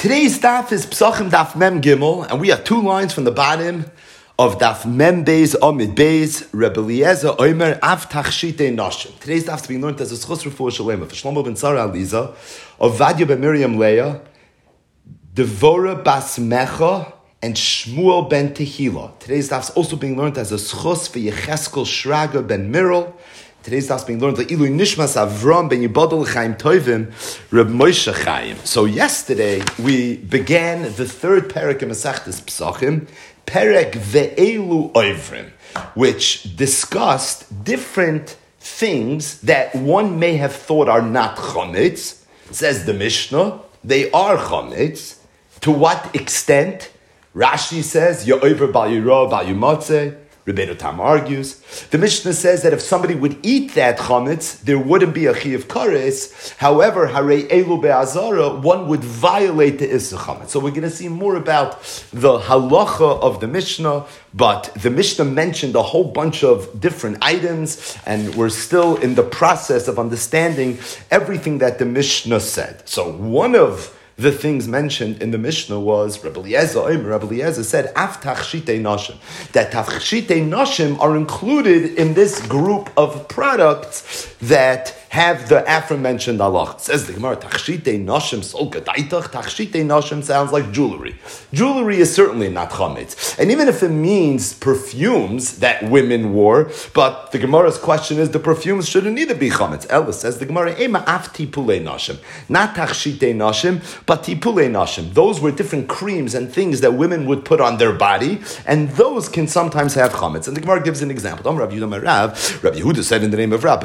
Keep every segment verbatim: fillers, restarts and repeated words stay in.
Today's daf is Psachim Daf Mem Gimel, and we have two lines from the bottom of Daf Mem Beis Amid Beis. Rebbe Eliezer Omer Av Tachshitei Nashim. Today's daf is being learned as a Schus Refuah Shalema for Shlomo ben Tzara Aliza, Ovadia ben Miriam Leah, Devorah Bas Mecha, and Shmuel ben Tehila. Today's daf is also being learned as a Schus for Yecheskel Shraga ben Mirel. Today's daf is being learned like Ilu Nishmas Avram ben Yibadol Chaim Tovim Reb Moshe Chaim. So yesterday we began the third perek in Masechtas Psachim, Perek Ve'elu Oivrim, which discussed different things that one may have thought are not chometz. Says the Mishnah, they are chometz. To what extent? Rashi says, Ya'over Bal Yirah Bal Yumatzeh. Rebbeinu Tam argues. The Mishnah says that if somebody would eat that chametz, there wouldn't be a chi of kares. However, harei elu be'azara, one would violate the issa chametz. So we're going to see more about the halacha of the Mishnah, but the Mishnah mentioned a whole bunch of different items, and we're still in the process of understanding everything that the Mishnah said. So one of the things mentioned in the Mishnah was Rebbe Eliezer, Rebbe Eliezer said, Af tachshitei nashim. That tachshitei nashim are included in this group of products that have the aforementioned halach. Says the Gemara, tachshitei nashim sol gadaitach. Tachshitei nashim sounds like jewelry. Jewelry is certainly not chametz. And even if it means perfumes that women wore, but the Gemara's question is, the perfumes shouldn't either be chametz. Ella says the Gemara, Ema af tipulei nashim. Not tachshitei nashim, but tipulei nashim. Those were different creams and things that women would put on their body, and those can sometimes have chametz. And the Gemara gives an example. Rabbi Yehuda Rabbi Yehuda said in the name of Rab,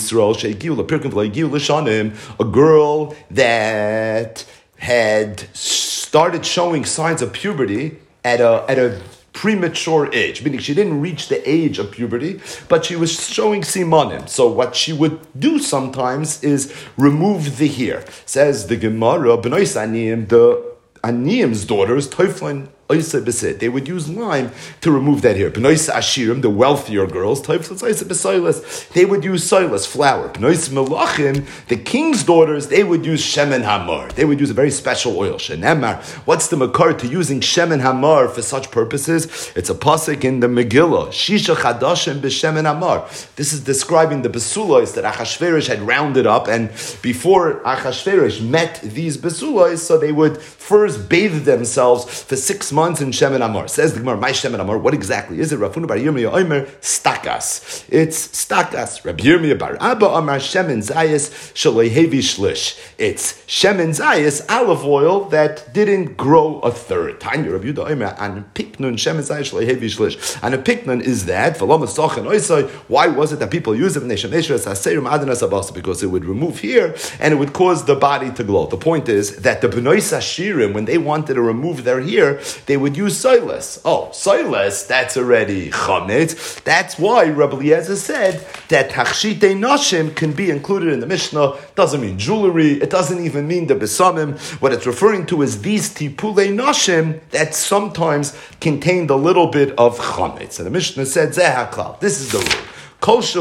a girl that had started showing signs of puberty at a at a premature age, meaning she didn't reach the age of puberty, but she was showing simanim. So what she would do sometimes is remove the hair. Says the Gemara, B'nois Aniyim, the Aniyim's daughters, Teuflin, they would use lime to remove that hair. B'nois Ashirim, the wealthier girls, they would use soilus, flour. B'nois Melachim, the king's daughters, they would use shemen hamar. They would use a very special oil. Shenemar. What's the makar to using shemen hamar for such purposes? It's a pasuk in the Megillah. Shisha chadashim b'shemen hamar. This is describing the besulos that Achashverosh had rounded up, and before Achashverosh met these besulos, so they would first bathe themselves for six months in Shemen Amar. Says the Gemara, my Shemen Amar, what exactly is it? Rafunu bar Yirmiyah Omer, stakas. It's stakas. Rabbi Yirmiyah bar Abba Amar Shemen Zayis Shalei Hevi Shlish. It's Shemen Zayis, olive oil that didn't grow a third. Tanya Rabbi Yehuda Omer, an piknun Shemen Zayis Shalei Hevi Shlish. And a piknun is that, why was it that people use it? Because it would remove here and it would cause the body to glow. The point is that the B'nai Sashirim, when they wanted to remove their hair, they would use soilus. Oh, soilus, that's already chametz. That's why Rabbi Eliezer said that tachshitei nashim can be included in the Mishnah. Doesn't mean jewelry. It doesn't even mean the besamim. What it's referring to is these tipulei nashim that sometimes contained a little bit of chametz. And the Mishnah said, Zeh haklal. This is the rule. So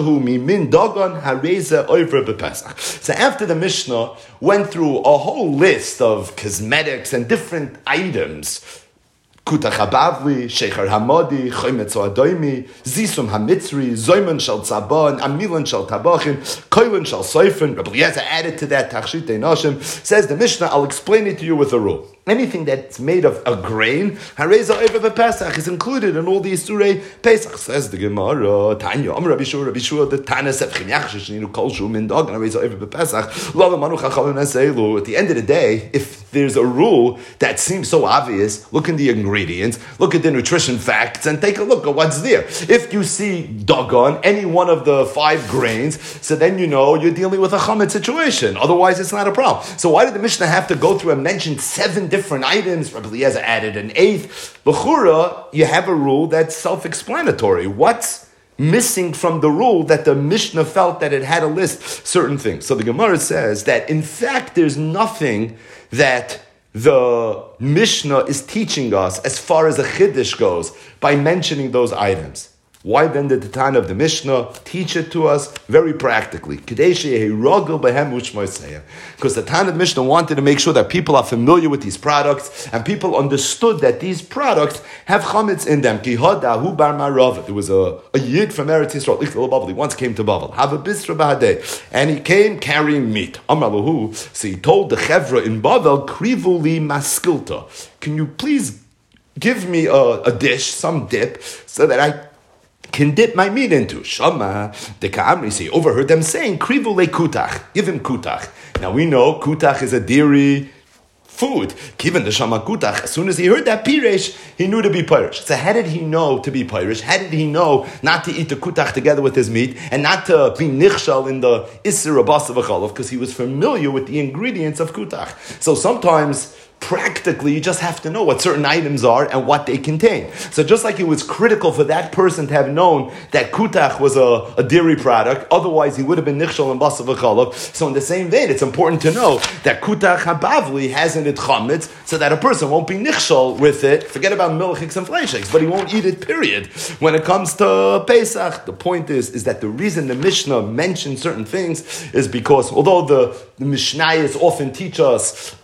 after the Mishnah went through a whole list of cosmetics and different items, Kuta Chabavli, Shecher Hamadi, Chometz Adoimi, Zisum Hamitzri, Zoyman Shal Tzaban, Amilan Shal Tabachin, Koilin Shal Soifen. Rabbi Eliezer added to that Tachshitei Nashim. Says the Mishnah, I'll explain it to you with a rule. Anything that's made of a grain, Hareza Oiva Pesach, is included in all the Isurei Pesach. Says the Gemara, Tanya, Am Rabbi Shua, Rabbi Shua, the Tana Sefchim Yachshish, Ninu Kol Shu Min Dog, and Hareza Oiva Pesach. Lava Manu Chachavim Neseilu. At the end of the day, if there's a rule that seems so obvious, look in the ingredients, look at the nutrition facts, and take a look at what's there. If you see dogon, any one of the five grains, so then you know you're dealing with a chametz situation. Otherwise, it's not a problem. So why did the Mishnah have to go through and mention seven different items? Rabbi Eliezer added an eighth. L'chura, you have a rule that's self-explanatory. What's missing from the rule that the Mishnah felt that it had to list certain things? So the Gemara says that in fact there's nothing that the Mishnah is teaching us as far as a chiddush goes by mentioning those items. Why then did the Tana of the Mishnah teach it to us very practically? Because the Tana of the Mishnah wanted to make sure that people are familiar with these products and people understood that these products have chametz in them. There was a, a yid from Eretz Yisrael, he once came to Bavel, have a bisra b'hadeh, and he came carrying meat. So he told the chevra in Bavel, krivuli maskilta, can you please give me a, a dish, some dip, so that I can dip my meat into. Shama, the Ka'amri, so he overheard them saying, Krivu le kutach, give him kutach. Now we know kutach is a dairy food. Given the Shama kutach, as soon as he heard that piresh, he knew to be pirish. So how did he know to be pirish? How did he know not to eat the kutach together with his meat and not to be nichshal in the isser abas of a chalov? Because he was familiar with the ingredients of kutach. So sometimes practically, you just have to know what certain items are and what they contain. So just like it was critical for that person to have known that kutach was a, a dairy product, otherwise he would have been nichshal and basav v'chalav. So in the same vein, it's important to know that kutach habavli has in it chametz, so that a person won't be nichshal with it. Forget about milchiks and fleishiks, but he won't eat it, period. When it comes to Pesach, the point is, is that the reason the Mishnah mentions certain things is because although the, the Mishnayos often teach us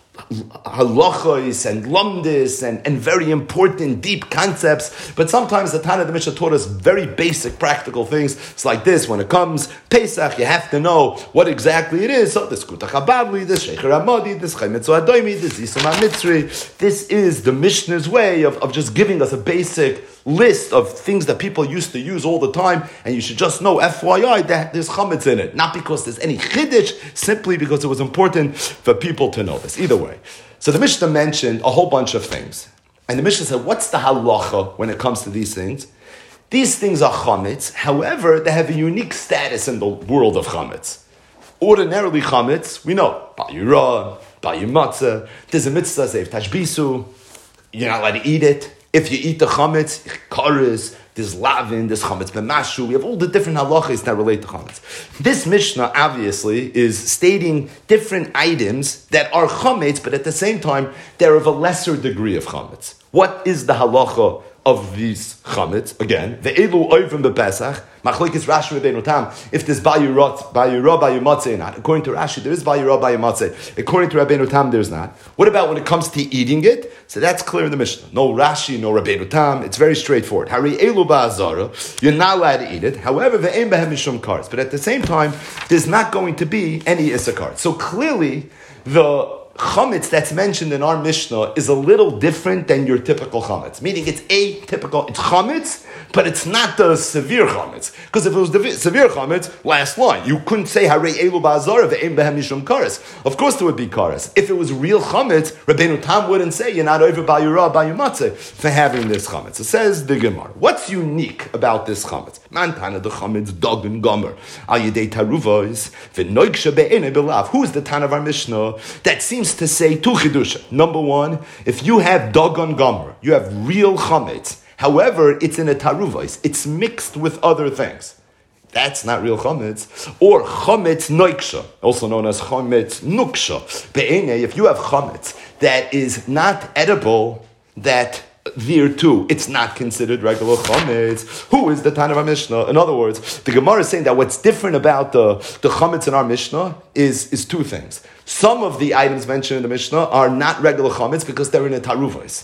halachos and lumdis and, and very important deep concepts, but sometimes the Tana of the Mishnah taught us very basic practical things. It's like this: when it comes Pesach, you have to know what exactly it is. So this kutach habavli, this shecher amadi, this chaymetzu adoimi, this isam mitzri. This is the Mishnah's way of, of just giving us a basic list of things that people used to use all the time, and you should just know, F Y I, that there's chametz in it. Not because there's any chiddush, simply because it was important for people to know this. Either way. So the Mishnah mentioned a whole bunch of things. And the Mishnah said, what's the halacha when it comes to these things? These things are chametz. However, they have a unique status in the world of chametz. Ordinarily chametz, we know, ba'yura, ba'yimatzah, there's a mitzvah, zev tashbisu, you're not allowed to eat it. If you eat the chametz, kares, there's lavin, there's chametz b'mashu. We have all the different halachas that relate to chametz. This Mishnah, obviously, is stating different items that are chametz, but at the same time, they're of a lesser degree of chametz. What is the halacha of these chametz? Again, ve'elu oivim b'pesach, machlekes Rashi Rabbeinu Tam, if there's bayurot, bayurah, bayumatzeh not. According to Rashi, there is bayurah, bayumatzeh. According to Rabbeinu Tam, there's not. What about when it comes to eating it? So that's clear in the Mishnah. No Rashi, no Rabbeinu Tam. It's very straightforward. Hari elu ba'azara, you're not allowed to eat it. However, ve'em behem mishum kares. But at the same time, there's not going to be any issachar. So clearly, the chametz that's mentioned in our Mishnah is a little different than your typical chametz. Meaning it's atypical, it's chametz, but it's not the severe chametz. Because if it was the severe chametz, last line, you couldn't say harei elu ba'azara ve'em behem mishum kares. Of course there would be kares. If it was real chametz, Rabbeinu Tam wouldn't say you're not over ba'yurah, ba'yumatzeh for having this chametz. It says the Gemara. What's unique about this chametz? Mantana the chametz dog and gomer al yedei taruvos v'noiksha be'enei belav. Who is the Tan of our Mishnah that seems to say two chidusha? Number one, if you have dogon gomer, you have real chametz. However, it's in a taruvos. It's mixed with other things. That's not real chametz. Or chametz noiksha, also known as chametz nuksha. Be'enei, if you have chametz that is not edible, that there too, it's not considered regular chametz. Who is the Tana of our Mishnah? In other words, the Gemara is saying that what's different about the, the chametz in our Mishnah is, is two things. Some of the items mentioned in the Mishnah are not regular chametz because they're in a taruvos.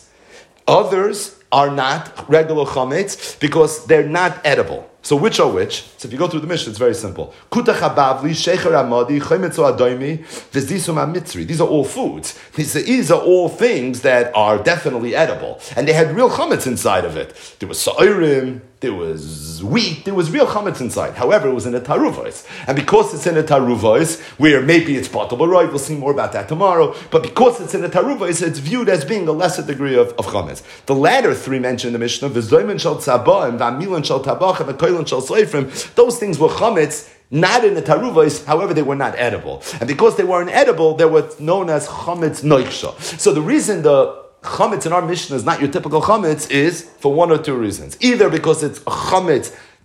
Others are not regular chametz because they're not edible. So which are which? So if you go through the Mishnah, it's very simple. Kutach habavli, shecher amadi, chemetzu adoimi, v'zdisum mitzri. These are all foods. These, these are all things that are definitely edible. And they had real chametz inside of it. There was sa'irim, there was wheat, there was real chametz inside. However, it was in a taruvos. And because it's in a taruvos, where maybe it's potable, right? We'll see more about that tomorrow. But because it's in a taruvos, it's viewed as being a lesser degree of, of chametz. The latter three mentioned in the Mishnah, v'zoymen shal tzabah, and v'amilan shal tabach, and v'koylan shal soifrim, those things were chametz, not in the taruvos, however, they were not edible. And because they weren't edible, they were known as chametz noiksha. So the reason the chametz in our Mishnah is not your typical chametz is for one or two reasons. Either because it's a chametz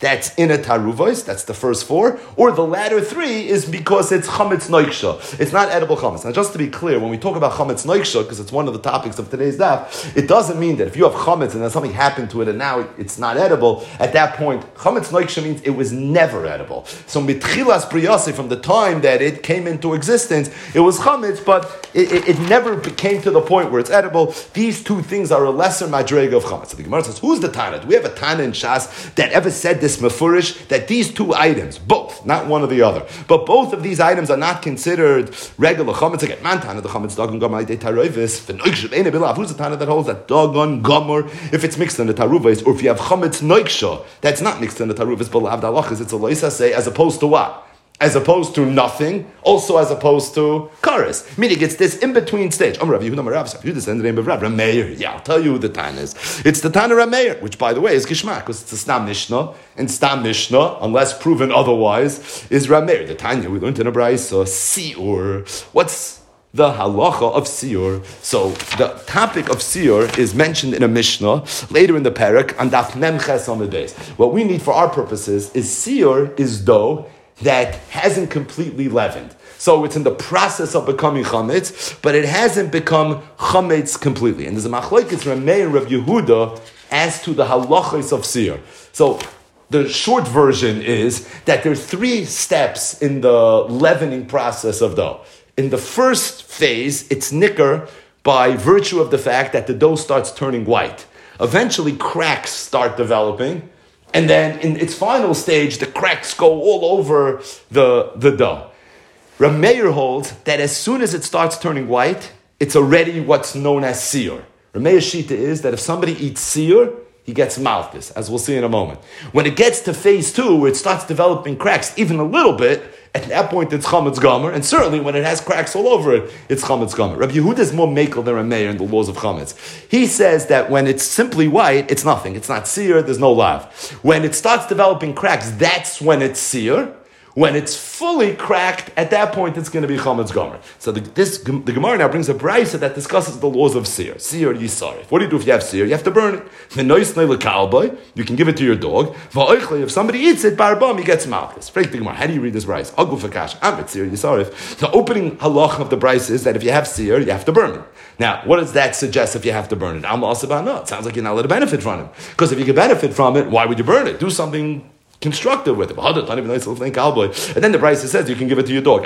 that's in a taruvos, that's the first four, or the latter three is because it's chametz noiksha. It's not edible chametz. Now, just to be clear, when we talk about chametz noiksha, because it's one of the topics of today's daf, it doesn't mean that if you have chametz and then something happened to it and now it's not edible, at that point, chametz noiksha means it was never edible. So mitchilas priyase, from the time that it came into existence, it was chametz, but it, it, it never came to the point where it's edible. These two things are a lesser madrega of chametz. So the Gemara says, who's the Tana? Do we have a Tana in Shas that ever said this mefurish, that these two items, both, not one or the other, but both of these items are not considered regular chametz? Again, man Tana, the chametz dogon gomer de taroivis, v'noikshav ene bilav. Who's the Tana that holds that dogon gomer, if it's mixed in the taruvis, or if you have chametz noiksha, that's not mixed in the taruvis, bilav dalachas, it's a loisa say, as opposed to what? As opposed to nothing, also as opposed to kares. Meaning it's this in-between stage. Om Rav Yehuda Marav, Rav Yehuda in the name of Rav Meir. Yeah, I'll tell you who the Tana is. It's the Tana Rav Meir, which by the way is Gishmak, because it's a Stam Mishnah, and Stam Mishnah, unless proven otherwise, is Rav Meir. The Tanya we learned in a Braisa, Siur. What's the halacha of Siur? So the topic of Siur is mentioned in a Mishnah later in the parak on Daf Mem Ches on the days. What we need for our purposes is Siur is dough that hasn't completely leavened. So it's in the process of becoming chametz, but it hasn't become chametz completely. And there's a machlokes Rav Meir and Rav Yehuda as to the halachos of Siur. So the short version is that there's three steps in the leavening process of dough. In the first phase, it's nicker by virtue of the fact that the dough starts turning white. Eventually, cracks start developing. And then in its final stage, the cracks go all over the, the dough. Rav Meir holds that as soon as it starts turning white, it's already what's known as Siur. Rav Meir's shita is that if somebody eats Siur, he gets malchus, as we'll see in a moment. When it gets to phase two, where it starts developing cracks even a little bit, at that point it's chametz gomer, and certainly when it has cracks all over it, it's chametz gomer. Rabbi Yehuda is more makel than Rav Meir in the laws of chametz. He says that when it's simply white, it's nothing. It's not seer, there's no lav. When it starts developing cracks, that's when it's seer. When it's fully cracked, at that point it's going to be chametz gomer. So the, this, the Gemara now brings a brisa that discusses the laws of seer. Seer yisarif. What do you do if you have seer? You have to burn it. You can give it to your dog. If somebody eats it, barbam, he gets malchus. How do you read this brisa? The opening halach of the brisa is that if you have seer, you have to burn it. Now, what does that suggest if you have to burn it? It sounds like you're not allowed to benefit from it. Because if you can benefit from it, why would you burn it? Do something constructive with it. And then the Brisa says you can give it to your dog.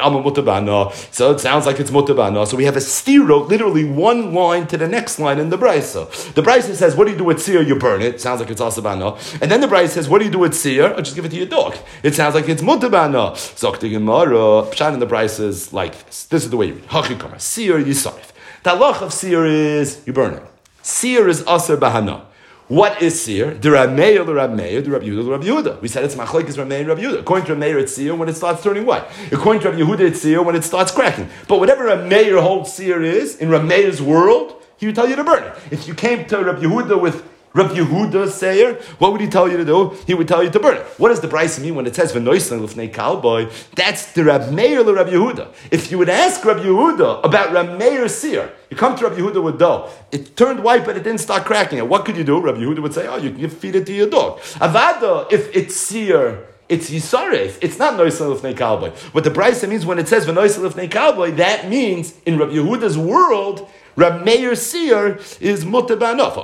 So it sounds like it's mutabana. So we have a stiro, literally one line to the next line in the Brisa. The Brisa says, what do you do with seer? You burn it. Sounds like it's asabana. And then the Brisa says, what do you do with seer? Or just give it to your dog. It sounds like it's mutabana. So the Gemara, Pshat in the Brisa is like this. This is the way you read. Hachikama. Seer yisarif. The halach of seer is you burn it. Seer is aser bahana. What is seer? The Rav Meir, the Rav Meir, the Rav Yehuda, the Rav Yehuda. We said it's machlokes Rav Meir and Rav Yehuda. According to Rav Meir, it's seer when it starts turning white. According to Rav Yehuda, it's seer when it starts cracking. But whatever Rav Meir holds seer is, in Rav Meir's world, he would tell you to burn it. If you came to Rav Yehuda with Rav Yehuda seer, what would he tell you to do? He would tell you to burn it. What does the Brisa mean when it says v'noislan l'fnei kalboy? That's the Rav Meir the Rav Yehuda. If you would ask Rav Yehuda about Rav Meir's seer, you come to Rav Yehuda with dough. It turned white, but it didn't start cracking it. What could you do? Rav Yehuda would say, oh, you can feed it to your dog. Avada, if it's seer, it's yisaref. It's not noisel l'fnei kalboy. What the Brisa means when it says v'noisel l'fnei kalboy, that means in Rav Yehuda's world, Rav Meir seer is mutabanof.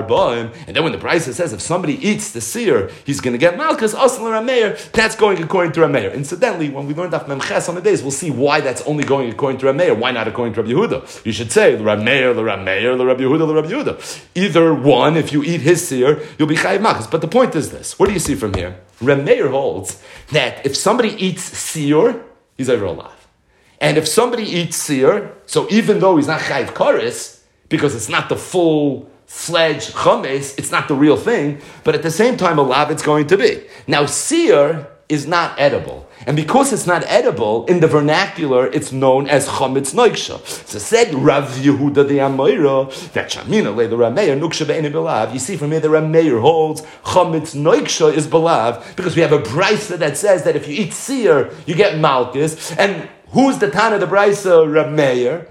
And then when the Brisa says if somebody eats the seer, he's going to get malchus, aslan Rav Meir, that's going according to Rav Meir. Incidentally, when we learned Daf Mem Ches on the days, we'll see why that's only going according to Rav Meir. Why not according to Rav Yehuda? You should say Rav Meir, the Rav Meir, the Rav Yehuda, the Rav Yehuda. Either one, if you eat his seer, you'll be chayiv malchus. But the point is this: what do you see from here? Rav Meir holds that if somebody eats seer, he's over alive. And if somebody eats seer, so even though he's not chayiv kares, because it's not the full-fledged chametz, it's not the real thing, but at the same time, a lav it's going to be. Now, seer is not edible. And because it's not edible, in the vernacular, it's known as chametz noiksha. So said Rav Yehuda the Amoira, that Shamina le the Rameir, nuksha be'ene belav. You see from here, the Rameir holds chametz noiksha is belav, because we have a brisa that says that if you eat seer, you get malchus, and who's the Tana, the Brisa? Rav Meir.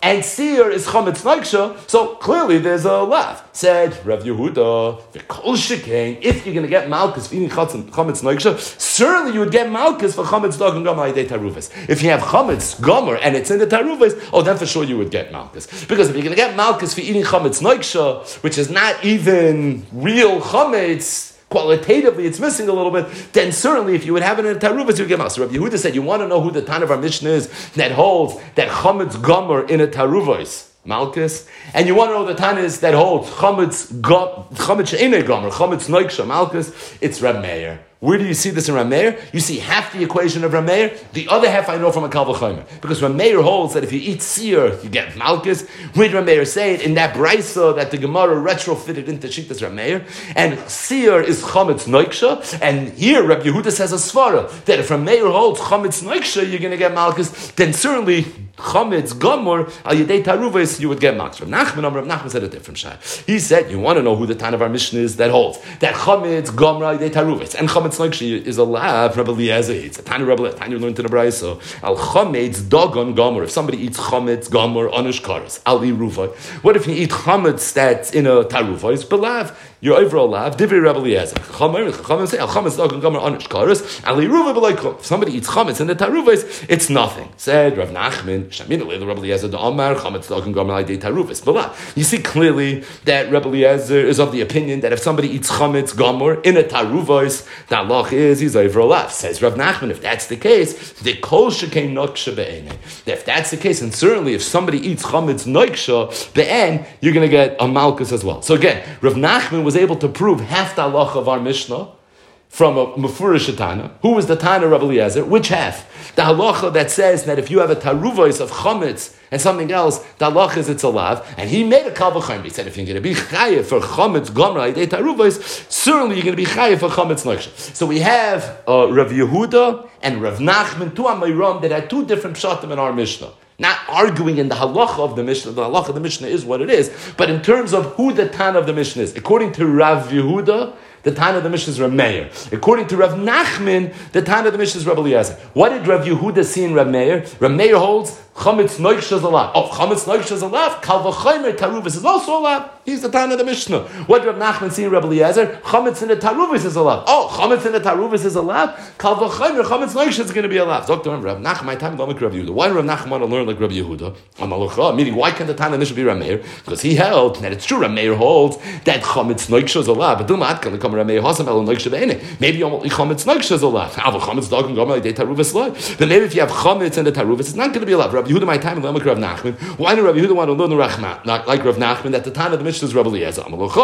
and seer is chametz noiksha, so clearly there's a lav. Said Rav Yehuda, the kol shekain, if you're going to get malchus for eating chametz noiksha, certainly you would get malchus for chametz dog and gomer ayidei taruvos. If you have chametz gomer and it's in the taruvos, oh, then for sure you would get malchus. Because if you're going to get malchus for eating chametz noiksha, which is not even real chametz, qualitatively it's missing a little bit, then certainly if you would have it in a taruvos, you would get malchus. So Rav Yehuda said, you want to know who the Tan of our Mishnah is that holds that chametz gomer in a taruvos, malchus, and you want to know the Tan is that holds chametz chametz she'enei gomer, chametz noiksha, malchus, it's Reb Meir. Where do you see this in Reb Meir? You see half the equation of Reb Meir. The other half I know from a Kal V'chomer. Because Reb Meir holds that if you eat seer, you get malchus. Where did Reb Meir say it? In that brisa that the Gemara retrofitted into Shittas Reb Meir. And seer is chametz noiksha. And here Reb Yehuda says a svara that if Reb Meir holds chametz noiksha, you're going to get malchus. Then certainly chametz gomer al yedei taruvos, you would get malchus. Rav Nachman, Rav Nachman said a different shayla. He said, you want to know who the Tan of our Mishnah is that holds that chametz gomer al yedei taruvos and chametz noiksha is a lav. Rabbi Eliezer, it's a Tanya Rabbi Eliezer. Tanya learned in the Brayso. Al chametz dogon gomer. If somebody eats chametz gomer onish karas al iruvah. What if you eat chametz that's in a taruvah? It's belav. Your overall lav. Divri Rabbi Eliezer. Chametz chametz say al chametz dogon gomer onish karas al iruvah b'leikom. If somebody eats chametz in the taruvahs, it's nothing. Said Rav Nachman. Shamin leil Rabbi Eliezer the Amar chametz dogon gomer al yedei taruvahs belav. You see clearly that Rabbi Eliezer is of the opinion that if somebody eats chametz gomer in a taruvahs, that Allah is he's over a lav. Says Rav Nachman, if that's the case, the kol shekain noksha be'enei. If that's the case, and certainly if somebody eats chametz noiksha be'en, you're going to get a malchus as well. So again, Rav Nachman was able to prove half the halacha of our Mishnah from a mefurish Tana. Who was the Tana Rabbi Eliezer? Which half? The halacha that says that if you have a taruvos of chametz and something else, the halacha is it's a lav. And he made a kal v'chomer. He said if you're going to be chayev for chametz gomer ayidei taruvos, certainly you're going to be chayev for chametz noiksha. So we have uh, Rav Yehuda and Rav Nachman, two Amayram, that had two different pshatim in our Mishnah. Not arguing in the halacha of the Mishnah. The halacha of the Mishnah is what it is. But in terms of who the Tan of the Mishnah is, according to Rav Yehuda, the Tan of the Mishnah is Rav Meir. According to Rav Nachman, the Tan of the Mishnah is Rav Eliezer. What did Rav Yehuda see in Rav Meir? Rav Meir holds chametz noiksha is a lav. Oh, chametz noiksha is a lav. Kal v'chomer taruvos is also a lav. He's the Tan of the Mishnah. What did Rav Nachman see in Rav Eliezer? Chametz in the taruvos is a lav. Oh, chametz in the taruvos is a lav. Kal v'chomer chametz noiksha is going to be a lav. Doctor Rav Nachman, my time don't like Rav Yehuda. Why did Rav Nachman want to learn like Rav Yehuda? On meaning, why can't the Tan of the Mishnah be Rav Meir? Because he held that it's true. Rav Meir holds that chametz noiksha is a lav. But Dilma Adkan come Rav Meir hasam el noiksha ve'ene. Maybe only chametz noiksha is a lav. Avol chametz dogim gomer ayidei taruvos lav. But maybe if you have chametz in the taruvos, it's not going to be a lav. Rav Yehuda, my time don't like Rav Nachman. Why did Rav Yehuda want to learn the Rachman like Rav Nachman that the Tan of the Mishnah is Rav Eliezer? Because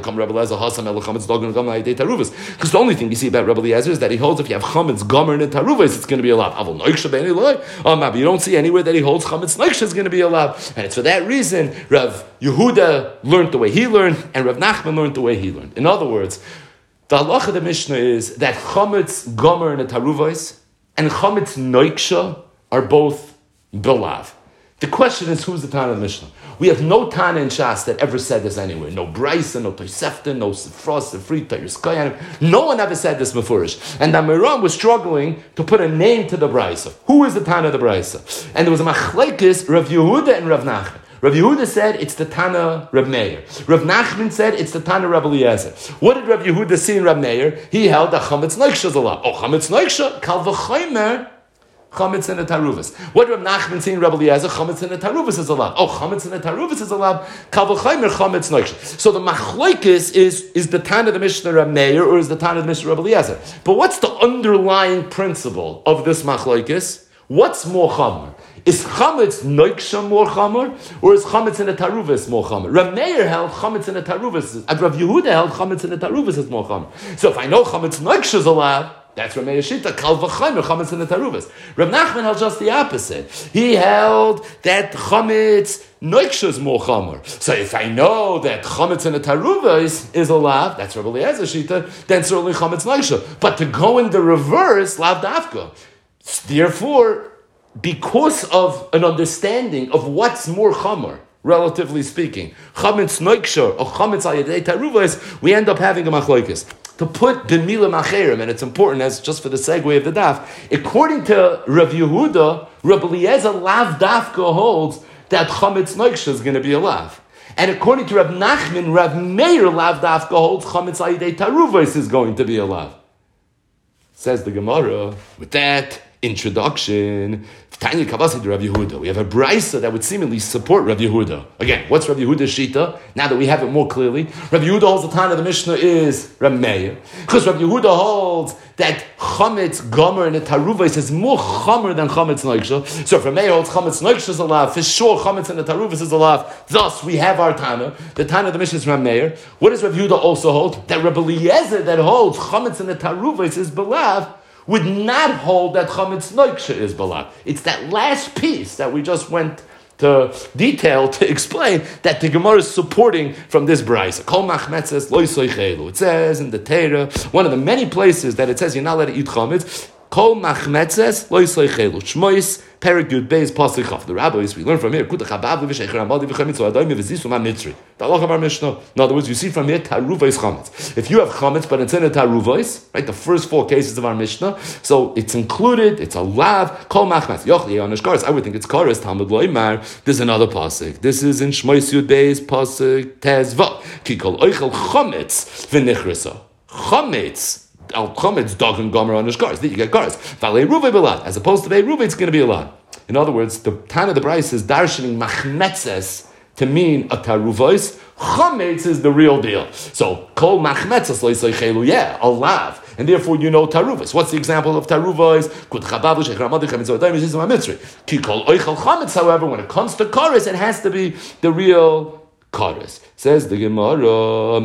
the only thing you see about Rav Eliezer is that he holds if you have chametz gomer in the taruvos, it's going to be a lav. Avol noiksha be'enei loy. Oh, maybe you don't see anywhere that he holds chametz noiksha is going to be a lav, and it's for that reason Rav Yehuda learned the way he learned, and Rav Nachman learned the way he learned. In other words, the halacha of the Mishnah is that chametz gomer in the taruvos and chametz noiksha are both belav. The question is, who's the Tana of the Mishnah? We have no Tana in Shas that ever said this anywhere. No Brisa, no Tosefta, no Sifra, Sifri, Tayris Kayanim. No one ever said this Mefurish. And the Amiram was struggling to put a name to the Brisa. Who is the Tana of the Brisa? And there was a Machlekes, Rav Yehuda and Rav Nachman. Rav Yehuda said it's the Tana Rav Meir. Rav Nachman said it's the Tana Rav Eliezer. What did Rav Yehuda see in Rav Meir? He held that Chametz Noiksha is a law. Oh, Chametz Noiksha, Kal v'chomer, chametz in the taruvos. What Rav Nachman saying, Rabbi Eliezer, chametz in the taruvos is allowed. Oh, chametz in the taruvos is allowed. Kal v'chomer chametz noiksha. So the machlokes is is the Tana of the Mishnah Rav Meir or is the Tana of the Mishnah Rabbi Eliezer? But what's the underlying principle of this machlokes? What's more chamer? Is chametz noiksha more chamer, or is chametz in the taruvos more chamer? Rav Meir held chametz in the taruvos, and Rav Yehuda held chametz in the taruvos is more chamer. So if I know chametz noiksha is allowed, that's Rav Meir Shita, Kal v'chomer chametz in the taruvos. Rav Nachman held just the opposite. He held that chametz noiksha is more chamer. So if I know that chametz in the taruvos is allowed, that's Rav Eliezer Shita, then certainly chametz noiksha. But to go in the reverse, lav dafka. Therefore, because of an understanding of what's more chamer, relatively speaking, chametz noiksha or chametz ayadei taruvos, we end up having a machlokes. To put b'mila macherim, and it's important as just for the segue of the daf, according to Rav Yehuda, Rav Eliezer lav dafka holds that chametz noiksha is going to be a lav. And according to Rav Nachman, Rav Meir lav dafka holds chametz ayidei taruvos is going to be a lav. Says the Gemara, with that introduction, Tanya Kavasi to Rav Yehuda. We have a brisa that would seemingly support Rav Yehuda. Again, what's Rav Yehuda's shita? Now that we have it more clearly, Rav Yehuda holds the Tana of the Mishnah is Rav Meir. Because Rav Yehuda holds that chametz gomer and the taruvos is more chomer than chametz noiksha. So if Rav Meir holds chametz noiksha is a lav, for sure chametz and the taruvos is a lav. Thus, we have our Tana. The Tana of the Mishnah is Rav Meir. What does Rav Yehuda also hold? That Rabbi Eliezer that holds chametz and the taruvos is belav would not hold that chametz noiksha is balav. It's that last piece that we just went to detail to explain that the Gemara is supporting from this brayso. Kol machmetzes lo yisoichelu. It says in the Torah, one of the many places that it says you're not allowed to eat chametz. Kol machmetzes lo yisoichelu. Shmois Perek Yud Beis Pasuk Chaf. The rabbis we learn from here. Kuta chabav v'sheicher amadi v'chamitz v'adayim v'zisu ma mitzri. The halacha of our Mishnah. In other words, you see from here taruvos chametz. If you have chametz, but it's in a taruvos, right? The first four cases of our Mishnah, so it's included. It's a lav. Kol machmetz yochli onish kares. I would think it's kares. Talmud loymar. There's another pasuk. This is in Shmois Yud Beis Pasuk Tezva. Ki kol oichel chametz v'nichrisa. Chametz. Al chametz dog and gomer on his cars. Then you get cars. Valei ruve belad. As opposed to vei ruve, it's going to be a lot. In other words, the Tana of the Bryce is darshaning machmetzes to mean a taruvos. Chametz is the real deal. So kol machmetzes loisaychelu, yeah, a lav, and therefore you know taruvos. What's the example of taruvos? Kut chabavu shechramadi chametz v'adayim v'zisu mamitzri. Ki kol oichel chametz. However, when it comes to kares, it has to be the real kares. Says the Gemara,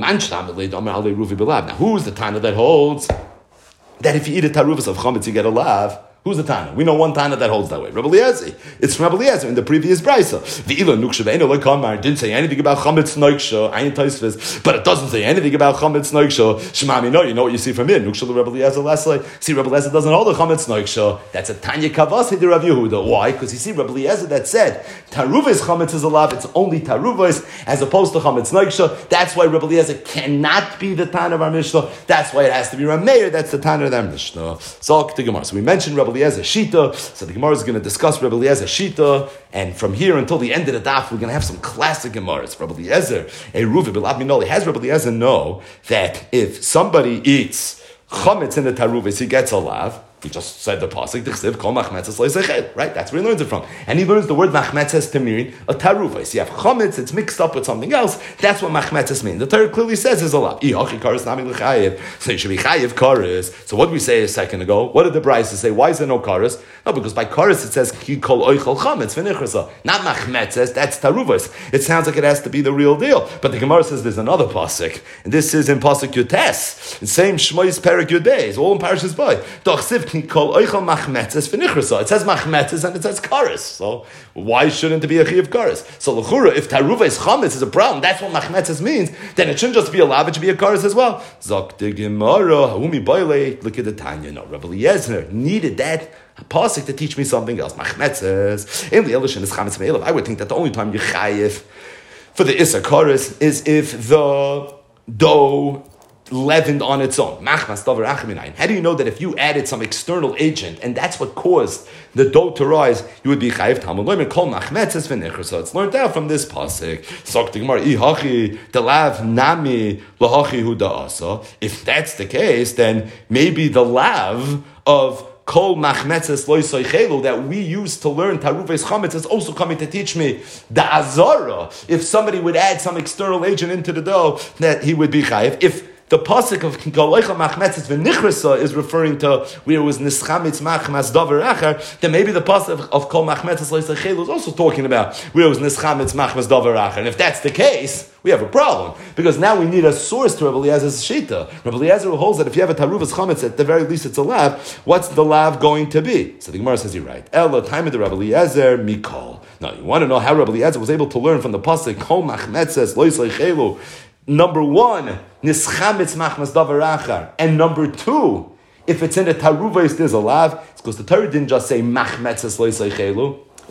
now who's the Tana that holds that if you eat a taruvos of chametz you get a lav? Who's the Tana? We know one Tana that holds that way. Rabbi Eliezer. It's from Rabbi Eliezer in the previous brisa. V'ila nuksha ve'eno lekamar didn't say anything about chametz noiksha. Ayin taisvis, but it doesn't say anything about chametz noiksha. Shemami, no, you know what you see from here. Nuksha the Rabbi Eliezer last night. See, Rabbi Eliezer doesn't hold the chametz noiksha. That's a Tanya Kavasi to Rabbi Yehuda. Why? Because you see, Rabbi Eliezer that said taruvos chametz is a lav. It's only taruvos as opposed to chametz noiksha. That's why Rabbi Eliezer cannot be the Tana of our Mishnah. That's why it has to be Rav Meir. That's the Tana of our Mishnah. So the Gemara. So we mentioned Rabbi Eliezer Shita. So the Gemara is going to discuss Rabbi Eliezer Shita, and from here until the end of the daf, we're going to have some classic Gemaras. Rabbi Eliezer, a Ruvi B'Lav Minoli, has Rabbi Eliezer know that if somebody eats chametz in the taruvos, he gets a lav. He just said the pasuk, "Dichsiv kol machmetzes loisechel." Right, that's where he learns it from, and he learns the word machmetzes to mean a taruvos. You have chametz; it's mixed up with something else. That's what machmetzes means. The Torah clearly says is a lav. Ihachi kares nami l'chayev. So you should be chayev kares. So what did we say a second ago? What did the Brisa say? Why is there no kares? No, because by kares it says ki kol oichel chametz v'nichrasa, not machmetzes. That's taruvos. It sounds like it has to be the real deal, but the Gemara says there's another pasuk, and this is in pasuk Yutes. The same Shmois Perek Yud Beis, all in Parashas Boy. Dochsiv ki kol oichel machmetzes v'nichrasa. It says machmetzes and it says kares. So why shouldn't it be a chi of kares? So l'chura, if taruvos chametz is a problem, that's what machmetzes means. Then it shouldn't just be a lav; it should be a kares as well. Zok the Gemara, haumi boile. Look at the Tanya. No, Rabbi Eliezer needed that a pasuk to teach me something else. Machmetzes. In the Elishin is chametz me'elav. I would think that the only time you chayev for the issa kares is if the dough leavened on its own. Machmas davar achaminayin. How do you know that if you added some external agent and that's what caused the dough to rise, you would be chayiv tamud loyim kol machmetzes v'nicher? So it's learned out from this pasuk. Sok the Gemara ihachi delav nami lahachi hu da'asa. If that's the case, then maybe the lav of kol machmetzes loisoichelu that we use to learn taruvos chametz is also coming to teach me the azara. If somebody would add some external agent into the dough, that he would be chayiv. If the pasuk of kol oichel machmetzes v'nichrasa is referring to where it was nischamitz machmas davar acher, then maybe the pasuk of, of kol machmetzes loisoichelu is also talking about where it was nischamitz machmas davar acher. And if that's the case, we have a problem, because now we need a source to Rabbi Eliezer's shita. Rabbi Eliezer holds that if you have a taruvos chametz, at the very least it's a lav. What's the lav going to be? So the Gemara says you're right. Ella time of the Rabbi Eliezer mikol. Now you want to know how Rabbi Eliezer was able to learn from the pasuk kol machmetzes loisoichelu. Number one, nischametz machmas davar achar, and number two, if it's in the taruvos there's a lav. It's because the Torah didn't just say machmetzes loisoichelu.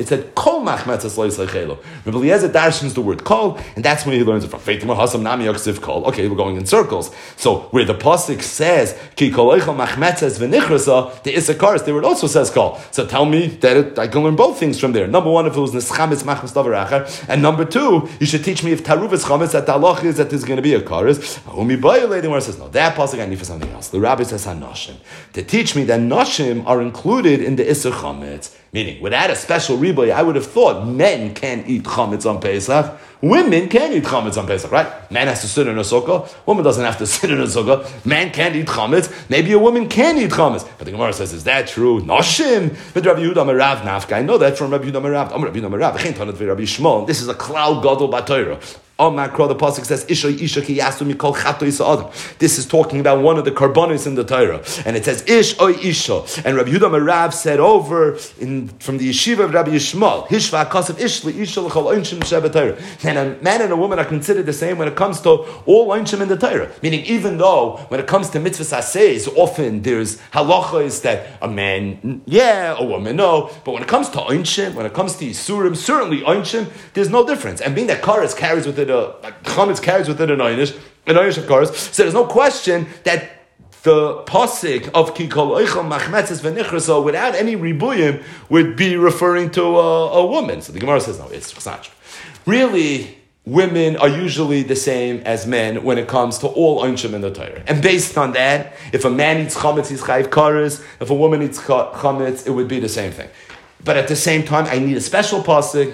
it said kol machmetzes lo yisay chelo. Rabbi Eliezer darshans the word kol, and that's when he learns it from. Okay, we're going in circles. So where the pasuk says ki kol oichel machmetzes v'nichrasa, the isakaris, there it also says kol. So tell me that it, I can learn both things from there. Number one, if it was neschametz machmes davar achar, and number two, you should teach me if taruv is chametz, that the halach is that there's going to be a karis. Umi bayalei, where it says no, that pasuk I need for something else. The rabbi says hanoshim to teach me that noshim are included in the isur chametz. Meaning, without a special riboy, I would have thought men can eat chametz on Pesach. Women can eat chametz on Pesach, right? Man has to sit in a sukkah. Woman doesn't have to sit in a sukkah. Man can't eat chametz. Maybe a woman can eat chametz. But the Gemara says, is that true? Noshim. But Rabbi Yehuda Merav Nafka. I know that from Rabbi Yehuda Merav. I'm Rabbi Yehuda Merav. Chen Tanat Rabbi Shmuel. This is a klal gadol b'Torah. On Makro, the pasuk says, "Isha isha ki yasu mikol chato yisa'adam." This is talking about one of the karbonis in the Torah, and it says ish oy isha. And Rabbi Yehuda Merav said over in from the yeshiva of Rabbi Yishmael, "Hishva kasav ishli isha l'chol onshim shevet Torah." And a man and a woman are considered the same when it comes to all onshim in the Torah. Meaning, even though when it comes to mitzvahs aseh, often there's halachas that a man yeah, a woman no, but when it comes to onshim, when it comes to yisurim, certainly onshim, there's no difference. And being that kares carries with it. Uh, like chametz carries with it an einish, an einish of course. So there's no question that the pasuk of ki kol oichel machmetzes v'nichrasa without any ribuyim would be referring to a, a woman. So the Gemara says no, it's not true. Really, women are usually the same as men when it comes to all onshim in the Torah. And based on that, if a man eats chametz, he's chayiv kares. If a woman eats chametz, it would be the same thing. But at the same time, I need a special pasuk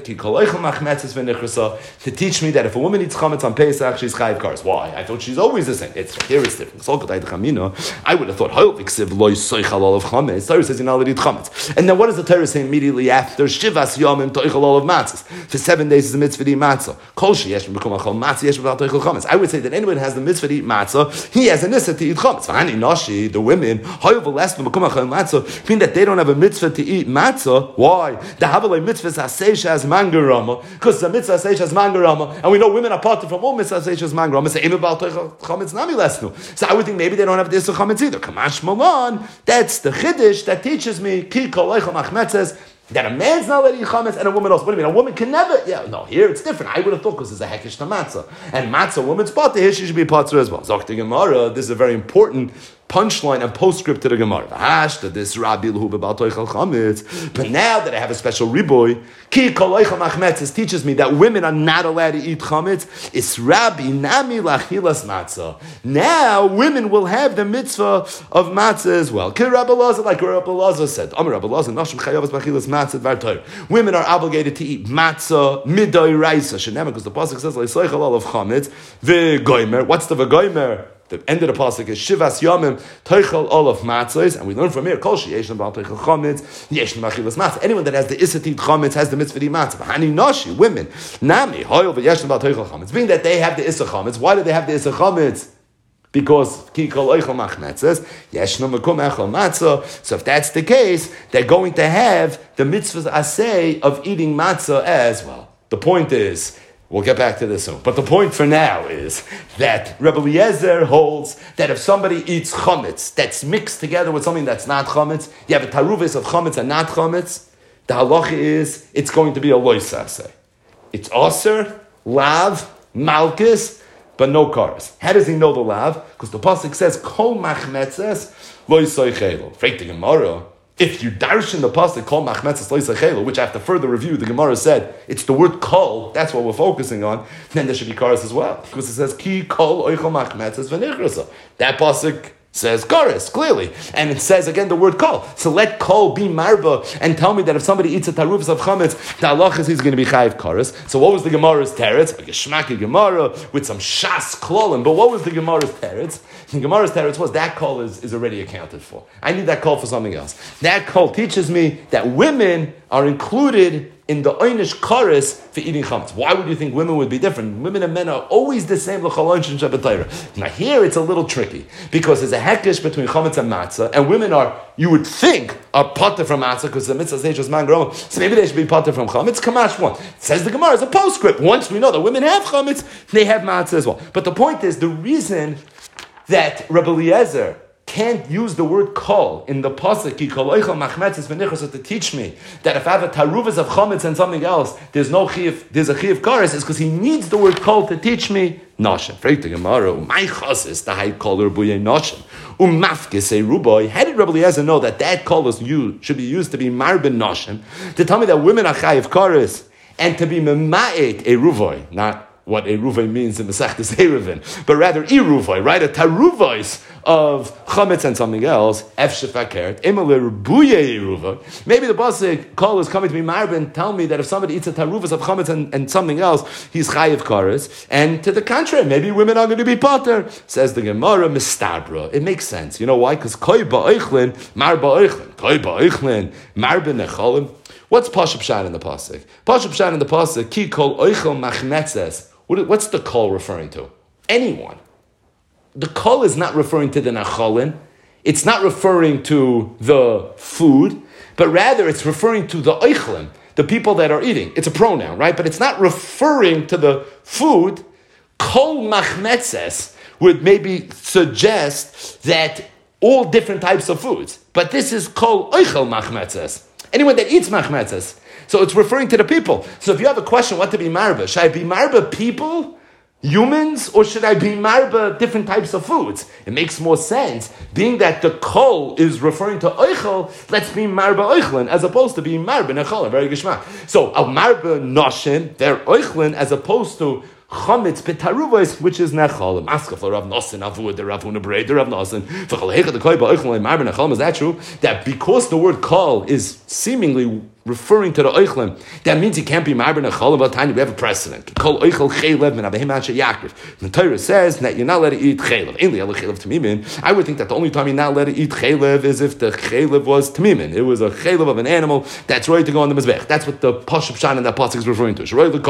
to teach me that if a woman eats chametz on Pesach, she's chayiv kares. Why? I thought she's always the same. It's here it's different. I would have thought chametz. Torah says you're not allowed to eat chametz. And then what does the Torah say immediately after shivas yomim toichel olav matzos? For seven days is the mitzvah to eat matzah. Kol sheyesh b'kum achol matzah yesh b'al toichel chametz. I would say that anyone who has the mitzvah to eat matzah, he has a nissa to eat chametz. V'hani nashi, the women, hoyev v'les b'kum achol matzah, mean that they don't have a mitzvah to eat matzah. Why? The Havalei mitzvah aseish as mangarama, because the mitzvah aseish as mangarama, and we know women are parted from all mitzvah aseish as mangarama. Say imebal chametz nami lesnu. So I would think maybe they don't have this chametz either. Kamash malan. That's the chiddush that teaches me ki kol oichel machmetzes. That a man's not allowed to eat chametz and a woman also. What do you mean? A woman can never. Yeah, no. Here it's different. I would have thought because there's a hekesh to matzah, and matzah, woman's part. Here she should be patur as well. Zok the Gemara. This is a very important punchline and postscript to the Gemara. That this Rabbi Lahu b'bal toichel chametz. But now that I have a special riboy, ki kol oichel machmetzes teaches me that women are not allowed to eat chametz. It's Rabbi nami lachilas matzah. Now women will have the mitzvah of matzah as well. Ki Rabbi Elazar, like Rabbi Elazar said, Amar Rabbi Elazar, nashim chayavas b'achilas matzah dvar Torah. Women are obligated to eat matzah midday raisa. Shenema, because the pasuk says leisoichel olav chametz v'goymer. What's the v'goymer? The end of the pasuk is Shivas Yomim Toichel Olav Matzos, and we learn from here Kol Sheyesh Bal Toichel Chametz Yesh Machilas Matzah. Anyone that has the Isatit Chametz has the mitzvah to Matzah. Hani Nashi, women Nami Hoyel v'Yesh Bal Toichel Chametz. Being that they have the Issa Chametz, why do they have the Issa Chametz? Because Ki Kol Oichel Machmetzes Yesh No Mekum Echel Matzah. So if that's the case, they're going to have the mitzvahs asay of eating matzah as well. The point is, we'll get back to this soon. But the point for now is that Rebbe Eliezer holds that if somebody eats chametz that's mixed together with something that's not chametz, you have a taruvis of chametz and not chametz, the halacha is it's going to be a lois aseh. It's aser, lav, malchus, but no kares. How does he know the lav? Because the pasuk says kol machmetzes lois soichelo. Freit the Gemara. If you darshan the pasuk kol machmetzes lo yisachelu, which after further review the Gemara said it's the word kol, that's what we're focusing on, then there should be kares as well, because it says ki kol oichel machmetzes v'nichrasa. That pasuk says kares clearly, and it says again the word kol. So let kol be marba and tell me that if somebody eats a tarufas of chametz, the halach is he's going to be chayiv kares. So what was the Gemara's teretz? A geshmaki Gemara with some shas klolim. But what was the Gemara's teretz? The Gemara's teretz was that kol is, is already accounted for. I need that kol for something else. That kol teaches me that women are included in the einish kares for eating chametz. Why would you think women would be different? Women and men are always the same. Now here it's a little tricky because there's a hekesh between chametz and matzah, and women are, you would think, are pater from matzah because the mitzvah says just man groma. So maybe they should be pater from chametz. Kamash one. It says the Gemara is a postscript. Once we know that women have chametz, they have matzah as well. But the point is, the reason that Rabbi Eliezer can't use the word kol in the pasuk ki kol oichel machmetzes v'nichos to teach me that if I have a taruvas of chametz and something else, there's no chiyuv, there's a chiyuv kares, is because he needs the word kol to teach me noshem. Freit the Gemara, my chasis the high kol buye noshem umafke say ruboy. How did Rabbi Eliezer know that that kol is used, should be used to be marbin noshem to tell me that women are chayiv kares and to be mema'et a ruvoy, not what a ruvoy means in Masechtas Eruvin, but rather iruvoi, right? A taruvois of chametz and something else. F shefakert emaler buye iruvoi. Maybe the pasuk call is coming to me marbin. Tell me that if somebody eats a taruvos of chametz and, and something else, he's chayiv kares. And to the contrary, maybe women are going to be potter. Says the Gemara, mistabra. It makes sense. You know why? Because koi ba'oichlin, mar ba'oichlin, koi ba'oichlin, marbin necholim. What's pashup shan in the pasuk? Pashup shan in the pasuk ki kol oichel machmetzes. What's the kol referring to? Anyone. The kol is not referring to the nachalin. It's not referring to the food, but rather it's referring to the oichlim, the people that are eating. It's a pronoun, right? But it's not referring to the food. Kol machmetzes would maybe suggest that all different types of foods. But this is kol oichel machmetzes. Anyone that eats machmetzes. So it's referring to the people. So if you have a question, what to be marba? Should I be marba people, humans, or should I be marba different types of foods? It makes more sense, being that the kol is referring to oichel, let's be marba oichlin, as opposed to being marba nechol. Very gishmak. So a marba noshin, they're oichlin, as opposed to chametz betaruvos, which is nechol. Askaf for Rav Nosson, Avud, the Rav Huna Berei, the Rav Nosson. V'chalhecha the koi ba'oichlin marba nechol. Is that true? That because the word kol is seemingly referring to the oichlim, that means he can't be marba nechol. But tiny, we have a precedent. Kol oichel chaylev min abehim anshe Yaakov. The Torah says that you're not allowed to eat chaylev. Ainli ela chaylev tamimin. I would think that the only time you're not allowed to eat chaylev is if the chaylev was tamimin. It was a chaylev of an animal that's ready to go on the mizbech. That's what the pashup shan in that pasuk is referring to. How do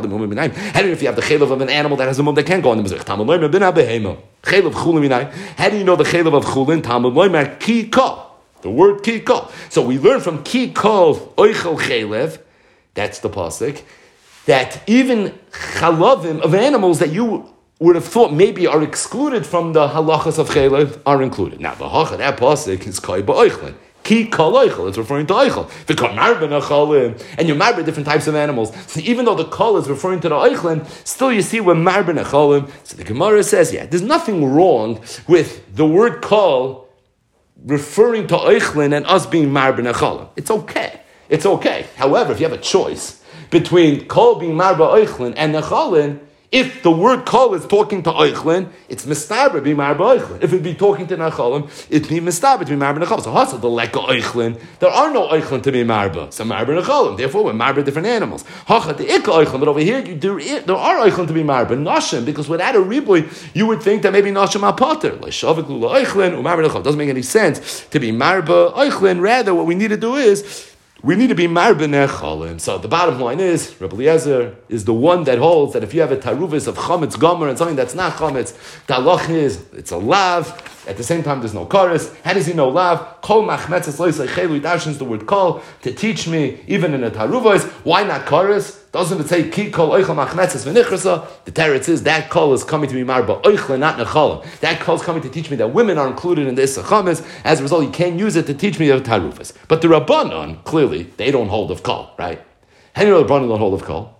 you if you have the chaylev of an animal that has a mum that can't go on the mizbech? Talmud loymer bin abehim. Chaylev chulin minay. How do you know the chaylev of chulin? Talmud loymer ki kol. The word ki kol. So we learn from ki kol oichel chaylev, that's the pasuk, that even chalavim of animals that you would have thought maybe are excluded from the halachas of chaylev are included. Now the halacha, that pasuk is koi ba'oichlin. Ki kol oichel, it's referring to oichel. The kol marba necholim, and you marba different types of animals. So even though the kol is referring to the oichlin, still you see we're marba necholim. So the Gemara says, yeah, there's nothing wrong with the word kol referring to oichlin and us being marba necholim. It's okay. It's okay. However, if you have a choice between kol being marba oichlin and necholim, if the word kol is talking to oichlin, it's mistaber be marba oichlin. If it be talking to necholim, it'd be mistaber to be marba necholim. So hustle the leka oichlin. There are no oichlin to be marba. So marba necholim. Therefore, we're marba different animals. Hacha the ikka oichlin. But over here, you, there, there are oichlin to be marba nashim, because without a riboy, you would think that maybe nashim are potter. Like shavik lula oichlin umarba necholim. Doesn't make any sense to be marba oichlin. Rather, what we need to do is we need to be marba necholim. So the bottom line is, Rabbi Eliezer is the one that holds that if you have a taruvis of chametz gomer and something that's not chametz, the halach is it's a lav. At the same time, there's no chorus. How does he know lav? Kol machmetzes loisei chelu. He darshans the word kol to teach me even in a taruvis. Why not chorus? Doesn't it say ki kol oichel machmetzes v'nichrasa? The teretz is that kol is coming to be marba oichle, not necholim. That kol is coming to teach me that women are included in the issa chametz. As a result, you can't use it to teach me of tarufas. But the rabbanon, clearly, they don't hold of kol, right? How do you know the rabbanon don't hold of kol?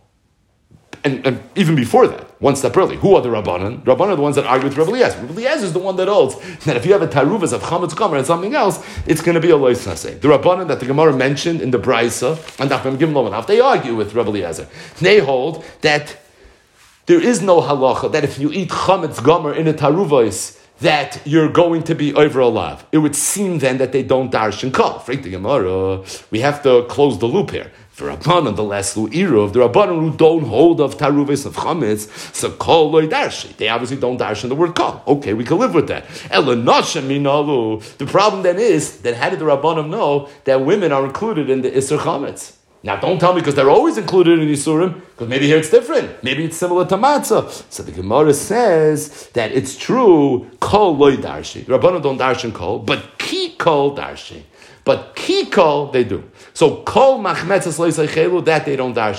And, and even before that, one step early, who are the Rabbanan? Rabbanan are the ones that argue with Rabbi Eliezer. Rabbi Eliezer is the one that holds that if you have a taruvas of chametz gomer and something else, it's going to be a lois naseh. The Rabbanan that the Gemara mentioned in the Braisa, and Dafim Gimel Lamanav, they argue with Rabbi Eliezer. They hold that there is no halacha that if you eat chametz gomer in a taruvos, that you're going to be over a lav. It would seem then that they don't darshan kol. Freak the Gemara, we have to close the loop here. For Rabbanan, the last lu irov, the Rabbanan who don't hold of taruvis of chametz, so kol loy darshi. They obviously don't darshan the word kol. Okay, we can live with that. Elanashem minalu. The problem then is that how did the Rabbanan know that women are included in the isur chametz? Now, don't tell me because they're always included in Yisurim, because maybe here it's different. Maybe it's similar to matzah. So the Gemara says that it's true, kol loy darshi. The Rabbanan don't darshan kol, but ki kol darshi. But ki kol, they do. So kol machmetzes loisei chelu, that they don't darshan.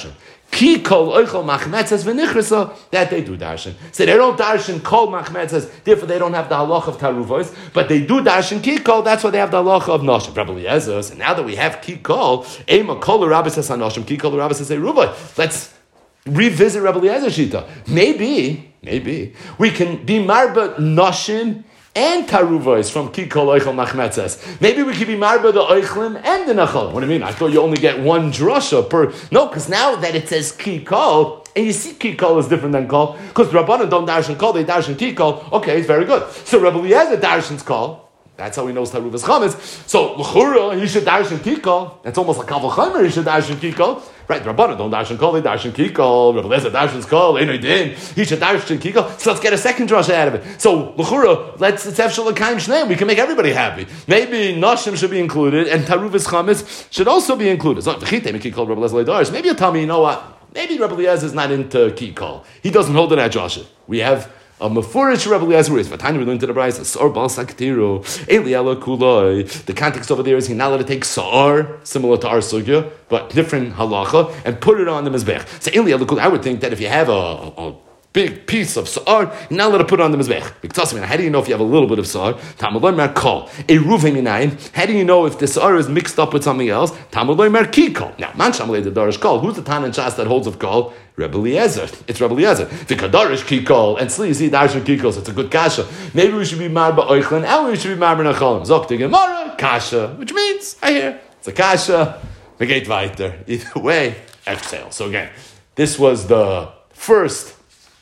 Ki kol oichel machmetzes v'nichrisa, that they do darshan. So they don't darshan kol machmetzes, therefore they don't have the halach of taruvos, but they do darshan ki kol, that's why they have the halach of noshim. Rabbi Eliezer, and now that we have ki kol, ema kol rabbis says noshim, ki kol rabbis says ruvoi. Let's revisit Rabbi Eliezer shita. Maybe, maybe, we can be marba noshim and taruvos from ki kol oichel machmetzes. Maybe we could be marba the oichlim and the nachal. What do you mean? I thought you only get one drasha per. No, because now that it says ki kol, and you see ki kol is different than kol, because Rabbanan don't darshan kol, they darshan ki kol. Okay, it's very good. So Rabbi Eliezer darshan's kol. That's how he knows taruvas chametz. So l'chura, he should darshan ki kol. That's almost like kavul chaymer. He should darshan ki kol. Right, Rabbanan don't darshan kol, they darshan ki kol. Rabbi Eliezer darshan's kol, ain't no din. He should darshan ki kol. So let's get a second drasha out of it. So l'chura, let's let's have shalakayim shneim. We can make everybody happy. Maybe noshim should be included, and taruvas chametz should also be included. So v'chitei ki kol Rabbi Eliezer leidarish. Maybe you'll tell me, you know what? Maybe Rabbi Eliezer is not into ki kol. He doesn't hold it at drasha. We have a mefurish Rabbi Eliezer is Vatanya. We learned to the brayso sar bal saktiru eliela kuloi. The context over there is he's not allowed to take sar, similar to our sugya, but different halacha, and put it on the mizbech. So eliela kuloi. I would think that if you have a, a big piece of sar, you're not allowed to put it on the mizbech. Because how do you know if you have a little bit of sar? Tamaloi mer kol a ruvim minayin. How do you know if the sar is mixed up with something else? Tamaloi mer ki kol. Now man shamalei the darish kol. Who's the tan and shas that holds of kol? Rebbe Eliezer. It's Rebbe Eliezer. The Kadarish Kikol and Sleazy Darshan Kikol. So it's a good kasha. Maybe we should be marba oichlin and we should be marba nacholim. Zok the Gemara kasha, which means I hear it's a kasha. We get weiter. Either way, exhale. So again, this was the first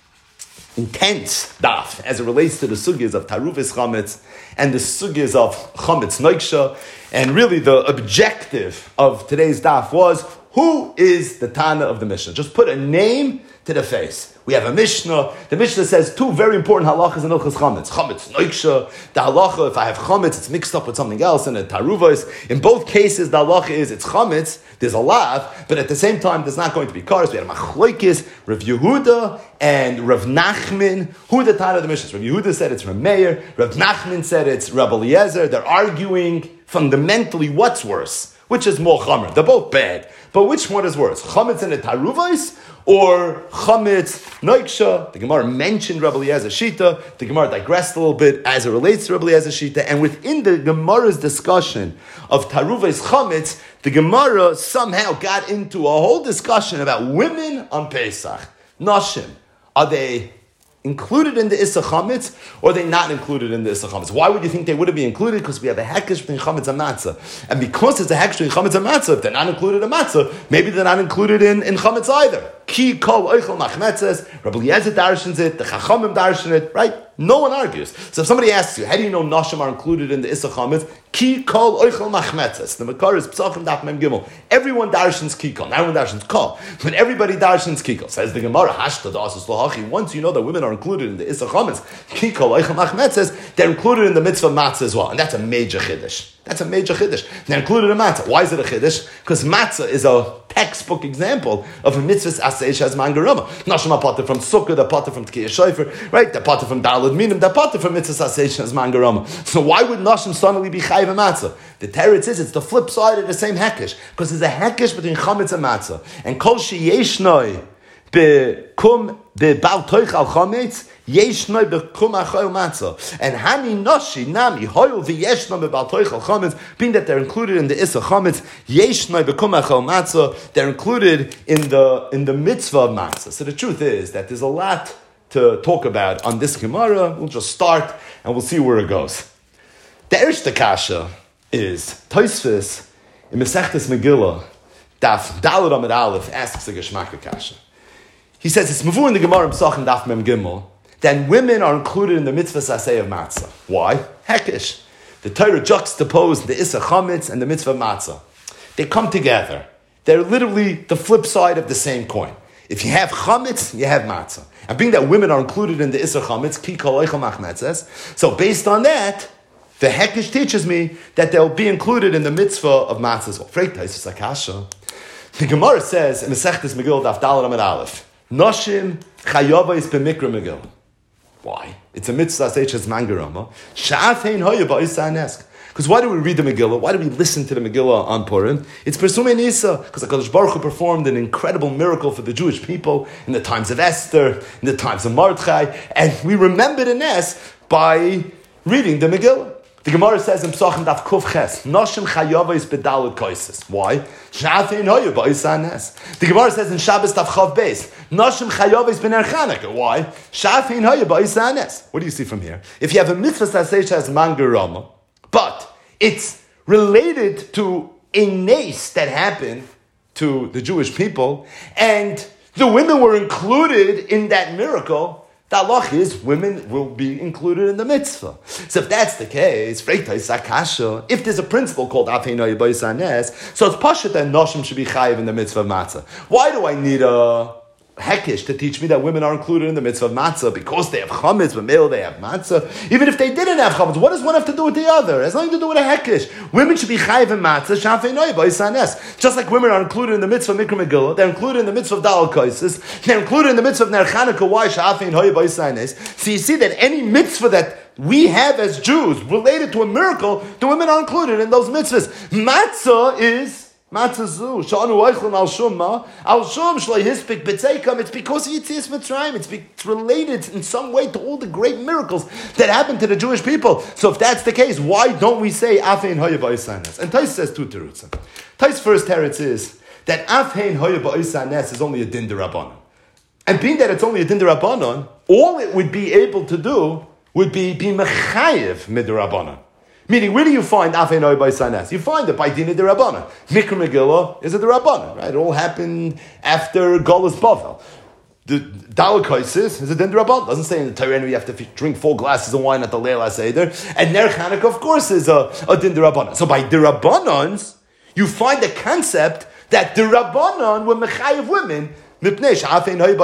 intense daf as it relates to the sugyas of tarufis chametz and the sugyas of chametz noiksha. And really, the objective of today's daf was, who is the Tana of the Mishnah? Just put a name to the face. We have a Mishnah. The Mishnah says two very important halachas in Ilchas Chametz. Chametz noiksha. The halacha, if I have chametz, it's mixed up with something else, and a taruvos. In both cases, the halacha is it's chametz. There's a lav, but at the same time, there's not going to be cars. We had a machloikis, Rav Yehuda and Rav Nachman. Who the Tana of the Mishnah? Rav Yehuda said it's Rav Meir. Rav Nachman said it's Rabbi Eliezer. They're arguing fundamentally what's worse. Which is more chamer? They're both bad. But which one is worse? Chametz and a taruvais or chametz noiksha? The Gemara mentioned Rabbi Eliezer Shita. The Gemara digressed a little bit as it relates to Rabbi Eliezer Shita. And within the Gemara's discussion of taruvais chametz, the Gemara somehow got into a whole discussion about women on Pesach. Nashim. Are they included in the Issa Chametz, or are they not included in the Issa Chametz? Why would you think they wouldn't be included? Because we have a hekesh between Chametz and Matzah. And because there's a hekesh between Chametz and Matzah, if they're not included in Matzah, maybe they're not included in, in Chametz either. Ki kol oichel machmetzes, Rabbi Eliezer darshans it, the Chachamim darshan it, right? No one argues. So if somebody asks you, how do you know Nashim are included in the Issa Chametz? Ki kol oichel machmetzes. The Makar is Psachim Daf Mem Gimel. Everyone darshans ki kol. Not everyone darshans kol. But everybody darshans ki kol. Says the Gemara, Hashta da'asus lohachi. Once you know that women are included in the Issa Chametz, ki kol oichel machmetzes, they're included in the mitzvah matzah as well. And that's a major chiddush. That's a major chiddush. They're included in matzah. Why is it a chiddush? Because matzah is a textbook example of a mitzvah aseish as mangarama. Nashim apata from sukkah, the apata from tkiyah shofar, right? The apata from dalad minim, the apata from mitzvah aseish as mangarama. So why would nashim suddenly be chayv and matzah? The teretz is it's the flip side of the same hekesh, because there's a hekesh between chametz and matzah, and kol sheyeshnoi bekum bebal toich al chametz. Yeshnoi bekum achol matzah, and hani noshi nami hoyul v'yeshnoi bebal toichal chametz, being that they're included in the issa chametz. Yeshnoi bekum achol matzah, they're included in the in the mitzvah of matzah. So the truth is that there's a lot to talk about on this Gemara. We'll just start and we'll see where it goes. The Ershta Kasha is Tosfos in Masechtas Megillah, Daf Daled Amud Aleph, asks a Geshmaka Kasha. He says it's Mavu in the Gemara Psachim Daf Mem Gimel. Then women are included in the mitzvah saseh of matzah. Why? Hekesh. The Torah juxtaposed the Issa Chametz and the mitzvah of matzah. They come together. They're literally the flip side of the same coin. If you have chametz, you have matzah. And being that women are included in the Issa Chametz, ki kol oichel machmetzes, so based on that, the Hekesh teaches me that they'll be included in the mitzvah of matzah as well. Freitais Sakasha. The Gemara says in Masechtas Megillah Daf Daled Amud Aleph, Noshim chayava is b'mikra Megillah. Why? It's a mitzvah seches mangarama. Sha'atein hoya ba'isa anesk. Because why do we read the Megillah? Why do we listen to the Megillah on Purim? It's Persumei Nisa, because HaKadosh Baruch Hu performed an incredible miracle for the Jewish people in the times of Esther, in the times of Mordechai, and we remember the Nes by reading the Megillah. The Gemara says in Pesachim Daf Kuf Ches, Noshim Chayava is Bedalad Koises. Why? Shafein Hoya Ba'isa Nes. The Gemara says in Shabbos Daf Chav Beis, Noshim Chayava is B'ner Chanukah. Why? Shafein Hoya Ba'isa Nes. What do you see from here? If you have a mitzvah Sasei Shas Mangarama, but it's related to a nace that happened to the Jewish people, and the women were included in that miracle, the halach is women will be included in the mitzvah. So if that's the case, if there's a principle called Afei Noya B'Yisa Nes, so it's pashut that noshim should be chayiv in the mitzvah of matzah. Why do I need a hekish to teach me that women are included in the mitzvah of matzah? Because they have chametz, but male they have matzah. Even if they didn't have chametz, what does one have to do with the other? It has nothing to do with a hekish. Women should be chayiv in matzah, shafei noy b'Yisa Nes. Just like women are included in the mitzvah of Mikra Megillah, they're included in the mitzvah of Dalal Kaisis, they're included in the mitzvah of Ner Chanukah. Why shafei noy b'Yisa Nes? So you see that any mitzvah that we have as Jews related to a miracle, the women are included in those mitzvahs. Matzah is Matzah zu, shanu oichlin al shumma, al shum shloi hispik b'tzeikam. It's because of Yitzias Mitzrayim. It's, be, it's related in some way to all the great miracles that happened to the Jewish people. So if that's the case, why don't we say Afein Hoya B'Yisa Nes? And Tais says two terutzim. Tais' first teretz is that Afein Hoya B'Yisa Nes is only a din d'Rabbanan. And being that it's only a din d'Rabbanan, all it would be able to do would be be mechayev mid-Rabbanan. Meaning, where do you find Afei Noya B'Yisa Nes? You find it by Dina de Rabbanan. Mikra Megillah is a de Rabbanan, right? It all happened after Golas Bavel. The Dalal Kaisis is a din de Rabbanan. Doesn't say in the Torah you have to drink four glasses of wine at the Leil HaSeder. And Ner Chanukah, of course, is a, a din de Rabbanan. So by de Rabbanans, you find the concept that de Rabbanan were mechayev women. But to say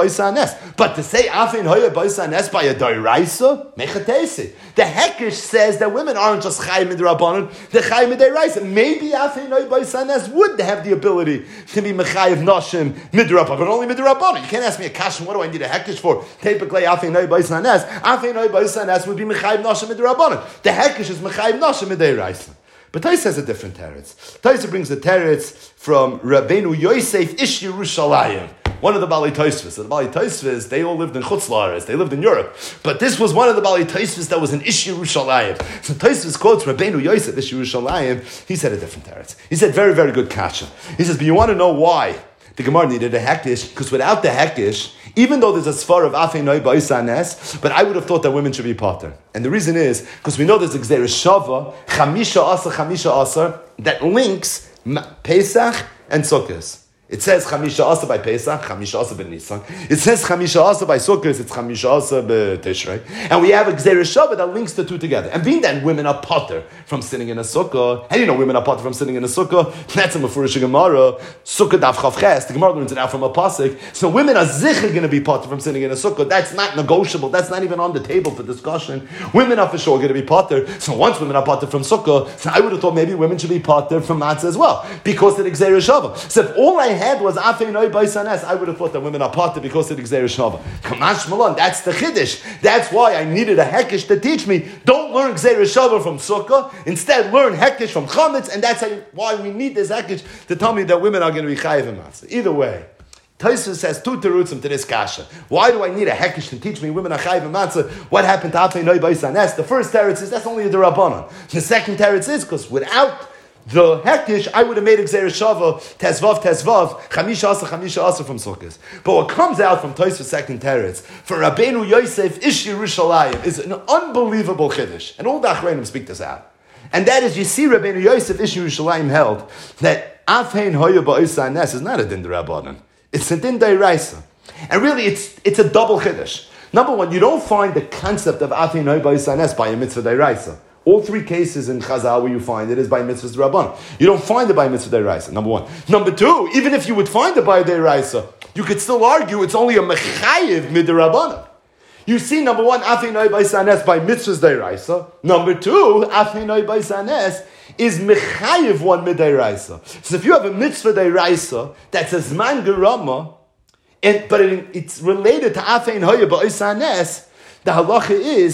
Afein Hoya B'Yisa Nes by a Doiraisa, Mechatesi. The Hekish says that women aren't just Chayim Midrabanan, they're Chayim Midoraisa. Maybe Afein Hoya B'Yisa Nes would have the ability to be Mechayiv Noshim Midrabanan, but only Midrabanan. You can't ask me a question, what do I need a Hekish for? Typically Afein Hoya B'Yisa Nes. Afein Hoya B'Yisa Nes would be Mechayiv Noshim Midrabanan. The Hekish is Mechayiv Noshim Midoraisa. But Tais has a different teretz. Tais brings the teretz from Rabbeinu Yosef Ish Yerushalayim, one of the Bali Tosfos. So the Bali Tosfos, they all lived in Chutz La'aretz, they lived in Europe. But this was one of the Bali Tosfos that was in Ish Yerushalayim. So Tosfos quotes Rabbeinu Yosef Ish Yerushalayim. He said a different teretz. He said very, very good kasha. He says, but you want to know why the Gemara needed a hekish? Because without the hekish, even though there's a svar of Afei Noya B'Yisa Nes, but I would have thought that women should be pater. And the reason is, because we know there's a Gzeir Shava, Chamisha Asar, Chamisha Asar, that links Pesach and Sukkot. It says Chamisha Asar by Pesach, Chamisha Asar by Nisan. It says Chamisha Asar by Sukkot, it's Chamisha Asar by Tishrei. And we have a Gzeir Shava that links the two together. And being that women are pater from sitting in a sukkah, and you know women are pater from sitting in a sukkah, that's a Mefurish Gemara, Sukkah Daf Chav Ches, the Gemara learns it out from a pasuk. So women are zicher going to be pater from sitting in a sukkah. That's not negotiable. That's not even on the table for discussion. Women are for sure going to be pater. So once women are pater from sukkah, so I would have thought maybe women should be pater from matzah as well, because of the Gzeir Shava. So if all I had was Afei Noya B'Yisa Nes, I would have thought that women are pater because of the Gzeir Shava. Kamash Malon, that's the Chiddush. That's why I needed a Hekish to teach me. Don't learn Gzeir Shava from Sukkah. Instead, learn Hekish from Chametz, and that's how, why we need this Hekish to tell me that women are going to be Chayiv and Matzah. Either way, Tosfos says two terutzim to this kasha. Why do I need a Hekish to teach me women are Chayiv and Matzah? What happened to Afei Noya B'Yisa Nes? The first teretz is that's only a Derabanan. The second teretz is because without the Hekish, I would have made a Gzeir Shava, Tezvav, Tezvav, Chamisha Asar, Chamisha Asar from Sukkot. But what comes out from Tosfos' second teretz, for Rabbeinu Yosef Ish Yerushalayim, is an unbelievable Chiddush. And all the Achreinim speak this out. And that is, you see Rabbeinu Yosef Ish Yerushalayim held that Afein Hoya B'Yisa Nes is not a din d'Rabbanan. It's a din d'Oraisa. And really, it's it's a double Chiddush. Number one, you don't find the concept of Afein Hoya B'Yisa Nes by a mitzvah d'Oraisa. All three cases in Chazal where you find it is by mitzvahs d'Rabbanan. You don't find it by mitzvah d'Oraisa, number one. Number two, even if you would find it by d'Oraisa, you could still argue it's only a mechayiv mid-d'Rabbanan. You see, number one, Afei Noya B'Yisa Nes by mitzvahs d'Oraisa. Number two, Afei Noya B'Yisa Nes is mechayiv one mid-d'Oraisa. So if you have a mitzvah d'Oraisa that's a zman gerama, and but it, it's related to Afei Noya B'Yisa Nes, the halacha is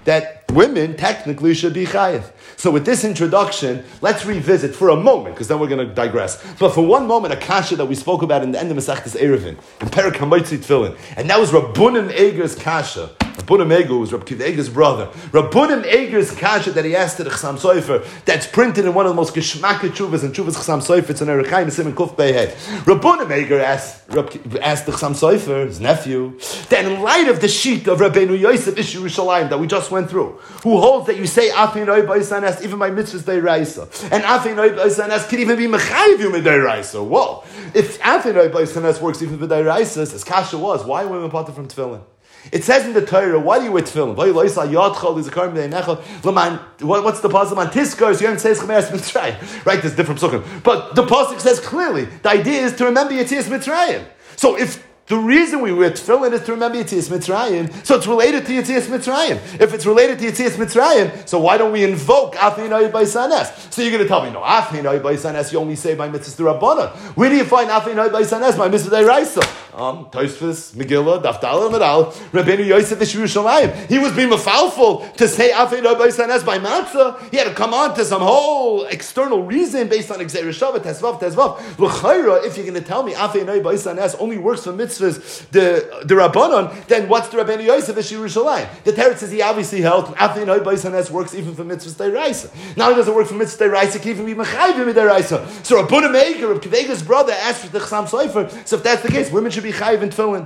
that women technically should be chayiv. So with this introduction, let's revisit for a moment, because then we're going to digress. But for one moment, a kasha that we spoke about in the end of Masechtas Eruvin, in Perek HaMotzi Tefillin, and that was Rabbunim Eger's kasha. Rabbunim Eger was Rab Kiva Eger's brother. Rabbunim Eger's kasha that he asked to the Chassam Sofer, that's printed in one of the most geschmacke tshuvas and tshuvas Chassam Sofer. It's an Erechaim Simon Kuf Beihed. Rabbunim Eger asked, asked the Chassam Sofer, his nephew, that in light of the sheet of Rabbeinu Yosef Ish Yerushalayim that we just went through, who holds that you say Afin Oy B'Yisanes even by mitzvahs deiraisa, and Afin Oy B'Yisanes can even be mechayiv you midairaisa. Whoa! If Afin Oy B'Yisanes works even with deiraisa, as kasha was, why are women parted from tefillin? It says in the Torah, why do you wear tefillin? What's the pasuk on Tiskar? You haven't said Chemeres Mitzrayim, right? There's different psukim, but the pasuk says clearly the idea is to remember Yetzias Mitzrayim. So if the reason we wear tefillin is to remember Yetzias Mitzrayim, so it's related to Yetzias Mitzrayim. If it's related to Yetzias Mitzrayim, so why don't we invoke Afin Oy B'Yisanes? So you're going to tell me, no, Afin Oy B'Yisanes you only say by mitzvahs d'Rabbanan. Where do you find Afin Oy B'Yisanes by mitzvahs d'Oraisa? Um, Tosfos, Megillah, Daf Daled Amud Rabbeinu Yosef Ish Yerushalayim. He was being mafalful to say Afin Oy B'Yisanes by matzah. He had to come on to some whole external reason based on Gzeir Shavah, Tesvav, Tesvav. L'chayra, if you're going to tell me Afin Oy B'Yisanes only works for mitzvahs the the Rabbanon, then what's the Rabbeinu Yosef Ish Yerushalayim? The Teretz says he obviously held Afin Oy B'Yisanes works even for mitzvahs d'Oraisa. Not only does it work for mitzvahs d'Oraisa, it can even be mechayivim d'Oraisa. So Rabbunim Eger, Reb Kiva Eger's brother, asked for the Chassam Sofer. So if that's the case, women should be chayiv in tefillin.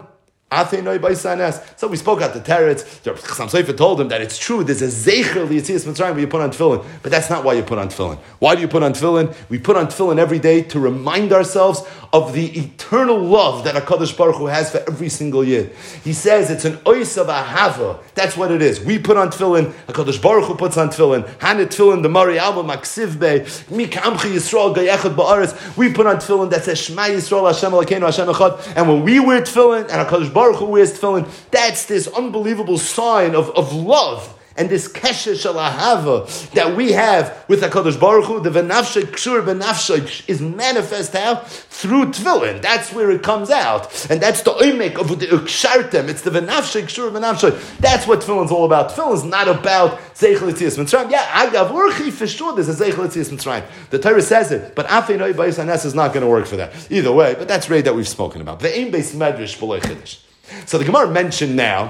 So we spoke at the Teretz. The Chassam Sofer told him that it's true. There's a zeicher l'Yetzias Mitzrayim where you put on tefillin, but that's not why you put on tefillin. Why do you put on tefillin? We put on tefillin every day to remind ourselves of the eternal love that HaKadosh Baruch Hu has for every single year. He says it's an ois of ahava. That's what it is. We put on tefillin. HaKadosh Baruch Hu puts on tefillin. Hanit tefillin, the Mari Alma Maksiv Bey, Mi Kamchi Yisrael Gayechad Ba'aretz. We put on tefillin that says Shema Yisrael Hashem Elokeinu Hashem Echad. And when we wear tefillin and HaKadosh Baruch Hu wears tefillin, that's this unbelievable sign of, of love. And this kesher shel ahava that we have with HaKadosh Baruch Hu, the v'nafshay kshur b'nafshay, is manifest how? Through tefillin. That's where it comes out. And that's the oimek of the ukshartem. It's the v'nafshay kshur b'nafshay. That's what tefillin's all about. Tefillin's not about zeichel Yetzias Mitzrayim. Yeah, agav urchi, for sure there's a zeichel Yetzias Mitzrayim. The Torah says it, but Afin Oy B'Yisanes is not going to work for that. Either way, but that's right that we've spoken about. Ve'im beis medrash b'lo chiddush. So the Gemara mentioned now,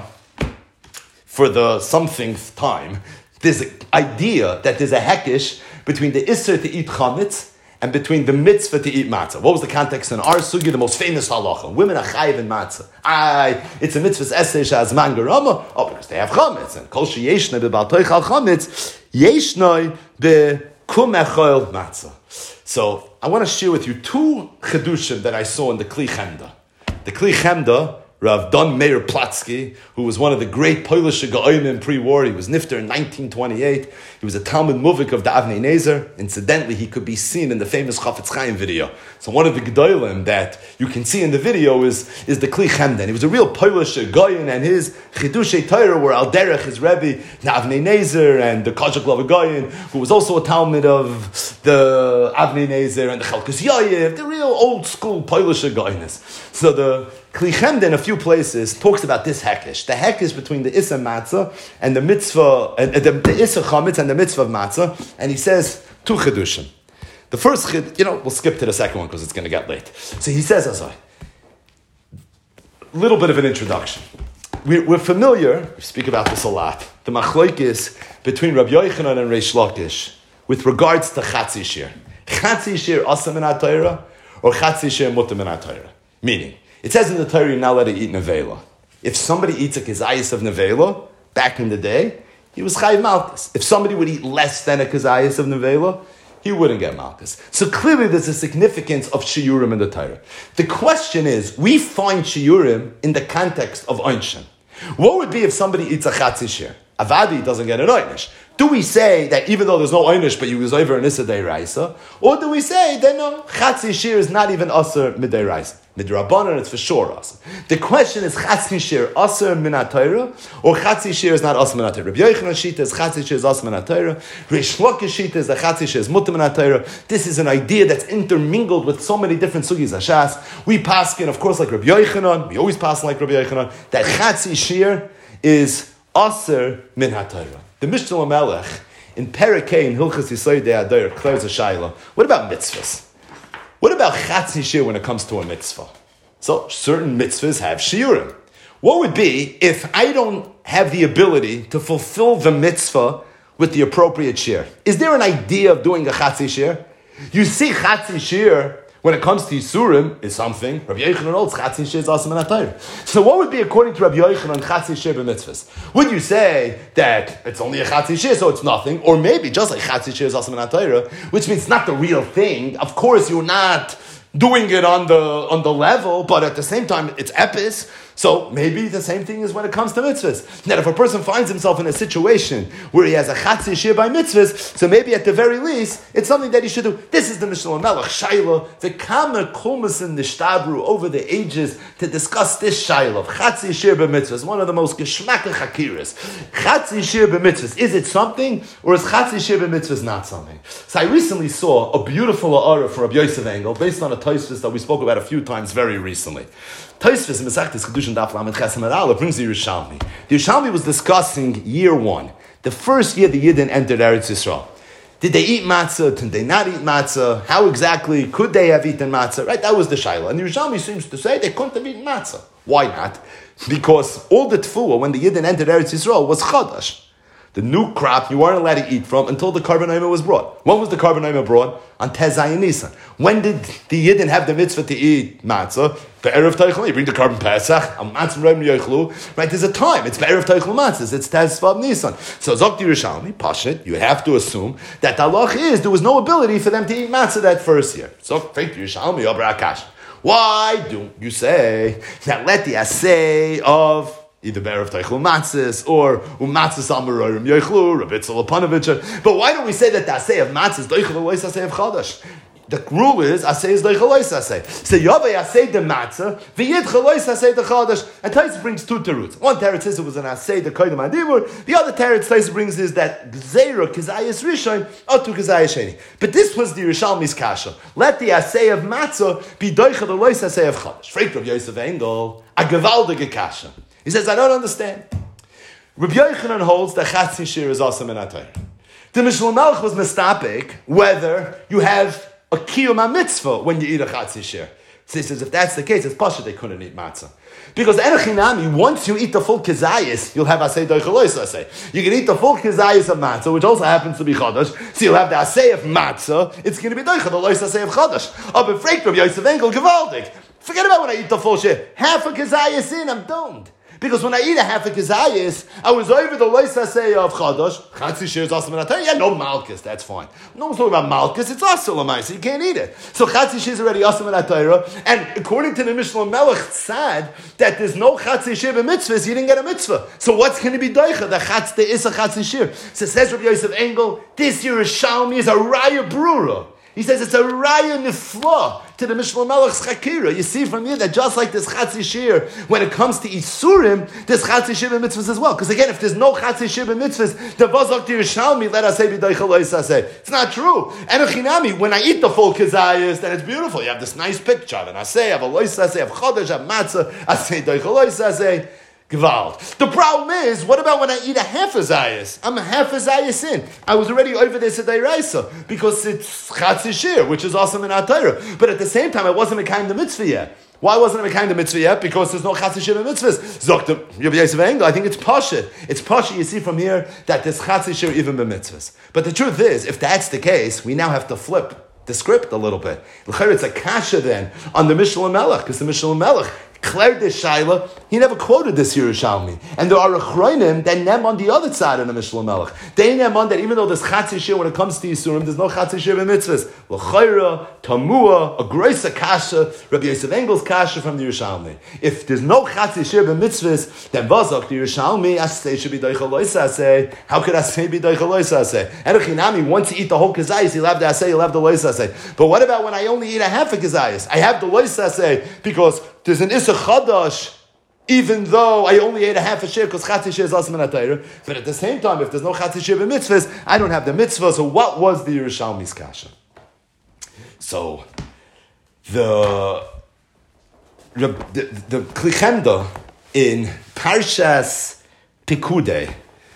for the somethingth time, there's an idea that there's a hekish between the Isser to eat chametz and between the mitzvah to eat matzah. What was the context in our sugi, the most famous halacha? Women are chayiv in matzah. Aye, it's a mitzvah's essay shazman garama. Oh, because they have chametz. And kol sheyeshnoi be'bal toichal chametz, yeshnoi be'kum echol matzah. So, I want to share with you two chedushim that I saw in the Kli Chemda. The Kli Chemda, Rav Don Meir Platsky, who was one of the great Polish Gaonim pre-war. He was nifter in nineteen twenty-eight. He was a Talmud Muvik of the Avnei Nezer. Incidentally, he could be seen in the famous Chafetz Chaim video. So one of the Gedolim that you can see in the video is, is the Kli Chemda. He was a real Polish Gaon, and his Chidushei Torah were Al Derech, his Rebbe, the Avnei Nezer, and the Kajak Lavagoyin, who was also a Talmud of the Avnei Nezer and the Chalkas Yayev, the real old school Polish Gaonis. So the Kli Chemda in a few places talks about this hekish. The hekish between the Issa Matzah and the mitzvah, and the, the Issa Chametz and the mitzvah of Matzah. And he says two chidushim. The first chid, you know, we'll skip to the second one because it's going to get late. So he says, as I, little bit of an introduction. We're, we're familiar, we speak about this a lot, the machlokes between Rabbi Yochanan and Reish Lakish with regards to Chatzi Shir. Chatzi Shir asam min ha-Torah or Chatzi Shir mutar min ha-Torah. Meaning, it says in the Torah, you're not allowed to eat nevela. If somebody eats a kezayis of nevela, back in the day, he was chayiv malchus. If somebody would eat less than a kezayis of nevela, he wouldn't get malchus. So clearly there's a significance of shiurim in the Torah. The question is, we find shiurim in the context of einshin. What would be if somebody eats a chatzi shir? Avadi doesn't get an einish. Do we say that even though there's no einish, but you was over an issa deiraisa? Or do we say that no, chatzi shir is not even aser mideiraisa? Midrabanan, it's for sure aser. The question is, chatzi shir aser min ha-Torah, or chatzi shir is not aser min ha-Torah? Rabbi Yochanan shita is chatzi shir is aser min ha-Torah. Reish Lakish shita is that chatzi shir is mutar min ha-Torah. This is an idea that's intermingled with so many different sugis hashas. We paskin, of course, like Rabbi Yochanan. We always paskin like Rabbi Yochanan. That chatzi shir is aser min haTorah. The Mishnah Melech in Perikei in Hilchas Yisodei Adayr declares a shayla. What about mitzvahs? What about chatzi shir when it comes to a mitzvah? So certain mitzvahs have shiurim. What would be if I don't have the ability to fulfill the mitzvah with the appropriate shir? Is there an idea of doing a chatzi shir? You see chatzi shir when it comes to Yisurim is something. Rabbi Yochanan holds chatzi shir is awesome in Atayr. So what would be according to Rabbi Yochanan chatzi shir b'mitzvahs? Would you say that it's only a chatzi shir, so it's nothing? Or maybe just like chatzi shir is awesome in Atayr, which means it's not the real thing. Of course, you're not doing it on the on the level, but at the same time, it's epis. So maybe the same thing is when it comes to mitzvahs. That if a person finds himself in a situation where he has a chatzi shir by mitzvahs, so maybe at the very least, it's something that he should do. This is the Mishnah Melech Shaila, the Kamer Kulmas in the Shtabru over the ages to discuss this Shaila of chatzi shir by mitzvahs, one of the most geschmacklich hakiras. Chatzi shir by mitzvahs, is it something, or is chatzi shir by mitzvahs not something? So I recently saw a beautiful Ara from Rabbi Yosef Engel, based on a Tosfos that we spoke about a few times very recently. Tosfos in Masechtas Kedushin Daf Lamed Chesed Aleph brings the Yerushalmi. The Yerushalmi was discussing year one, the first year the Yidden entered Eretz Yisrael. Did they eat matzah? Did they not eat matzah? How exactly could they have eaten matzah? Right, that was the Shaila. And the Yerushalmi seems to say they couldn't have eaten matzah. Why not? Because all the tefillah when the Yidden entered Eretz Yisrael was chadash. The new crop you weren't allowed to eat from until the Karban Omer was brought. When was the Karban Omer brought? On Tezayin Nisan. When did the Yidden have the mitzvah to eat matzah? Be'erev Teichel, you bring the Karban Pesach, am matzah reim yochlu. Right, there's a time. It's Be'erev Teichel matzahs. It's Tezvav Nisan. So Zok Yerushalmi, Pashit, you have to assume that the halach is there was no ability for them to eat matzah that first year. So Zok Yerushalmi, Obra Akash. Why do you say that let the assay of either Be'erev Teichel Matzis or Umatzis Amarorim Yochlu, Rabitzel Aponovich. But why don't we say that the Asay of Matzis, Doichel Alois Asay of Chodesh? The rule is Asay is Doichel Alois Asay. So Yavei Asay the Matzah, V'yid Alois Asay the Chodesh. And Tais brings two teruts. One teretz says it was an Asay the Koydem Adibur. The other teretz Tais brings is that Zera Kizayis Rishon, Otu Kizayis Sheni. But this was the Yerushalmi's Kasha. Let the Asay of Matzah be Doichel Alois Asay of Chodesh. Freik Rav Yosef Engel, a Gevaldige Kasha. He says, I don't understand. Rabbi Yochanan holds that chatzi shir is awesome in Atayr. The Mishnah Melech was mistapik whether you have a kiyum mitzvah when you eat a chatzi shir. So he says, if that's the case, it's pasha they couldn't eat matzah. Because enochinami, once you eat the full kizayis, you'll have asay doichalois asay. You can eat the full kizayis of matzah, which also happens to be chadash. So you'll have the asay of matzah. It's going to be doichalois asay of chadash. Oh, but freak of Yosef Engel gevaldig. Forget about when I eat the full shir. Half a kizayis in, I'm doomed. Because when I eat a half a kizayis, I was over the loisasei of chadash. Chatzi shir is awesome in Atayr. Yeah, no malchus, that's fine. No one's talking about malchus. It's asalamai, so you can't eat it. So chatzi shir is already awesome in Atayr. And according to the Mishnah Melech, it's sad that there's no chatzi shir b'mitzvahs. You didn't get a mitzvah. So what's going to be doicha? The chatz there is a chatzi shir. So says Rabbi Yosef Engel, this Yerushalmi is a raya brura. He says it's a raya nifla to the Mishnah Melech's chakira. You see from here that just like this chatzi shir, when it comes to Isurim, there's chatzi shir mitzvahs as well. Because again, if there's no chatzi shir mitzvahs, the vazok to Yerushalmi, let us say b'doichel say. It's not true. And Echinami, when I eat the full kizayis, then it's beautiful. You have this nice picture of an asay, of a lois asay, of chodesh, of matzah, asay doichel asay. Gewalt. The problem is, what about when I eat a half a zayas? I'm a half a zayas in. I was already over this at Dairaisa because it's chatzi shir, which is awesome in Atayra. But at the same time, I wasn't a kind of mitzvah yet. Why wasn't I a kind of mitzvah yet? Because there's no chatzi shir mitzvahs. Zokta Rabbi Yosef Engel, I think it's pashit. It's pashit. You see from here that there's chatzi shir even b'mitzvahs. But the truth is, if that's the case, we now have to flip the script a little bit. It's a kasha then on the Mishnah Melech, because the Mishnah Melech declared this shaila, he never quoted this Yerushalmi. And there are achronim that nem on the other side of the Mishnah Melech. They nem on that even though there's chatzi shir when it comes to Yisurim, there's no chatzi shir b'mitzvahs. L'chayra, tamua, a groisa kasha, Rabbi Yosef Engel's kasha from the Yerushalmi. If there's no chatzi shir b'mitzvahs, then vazok the Yerushalmi, asay should be doichel loisa asay. How could asay be doichel loisa asay? Erichinami, once you eat the whole kazayis, you'll have the asay, you'll have the loisa asay. But what about when I only eat a half a kazayis? I have the loisa asay because there's an Issa Chadash, even though I only ate a half a shir, because Chatzi shir is awesome in Atayr. But at the same time, if there's no Chatzi shir mitzvahs, I don't have the mitzvah. So what was the Yerushalmi's kasha? So, the the, the, the Klichemda in Parshas Pikude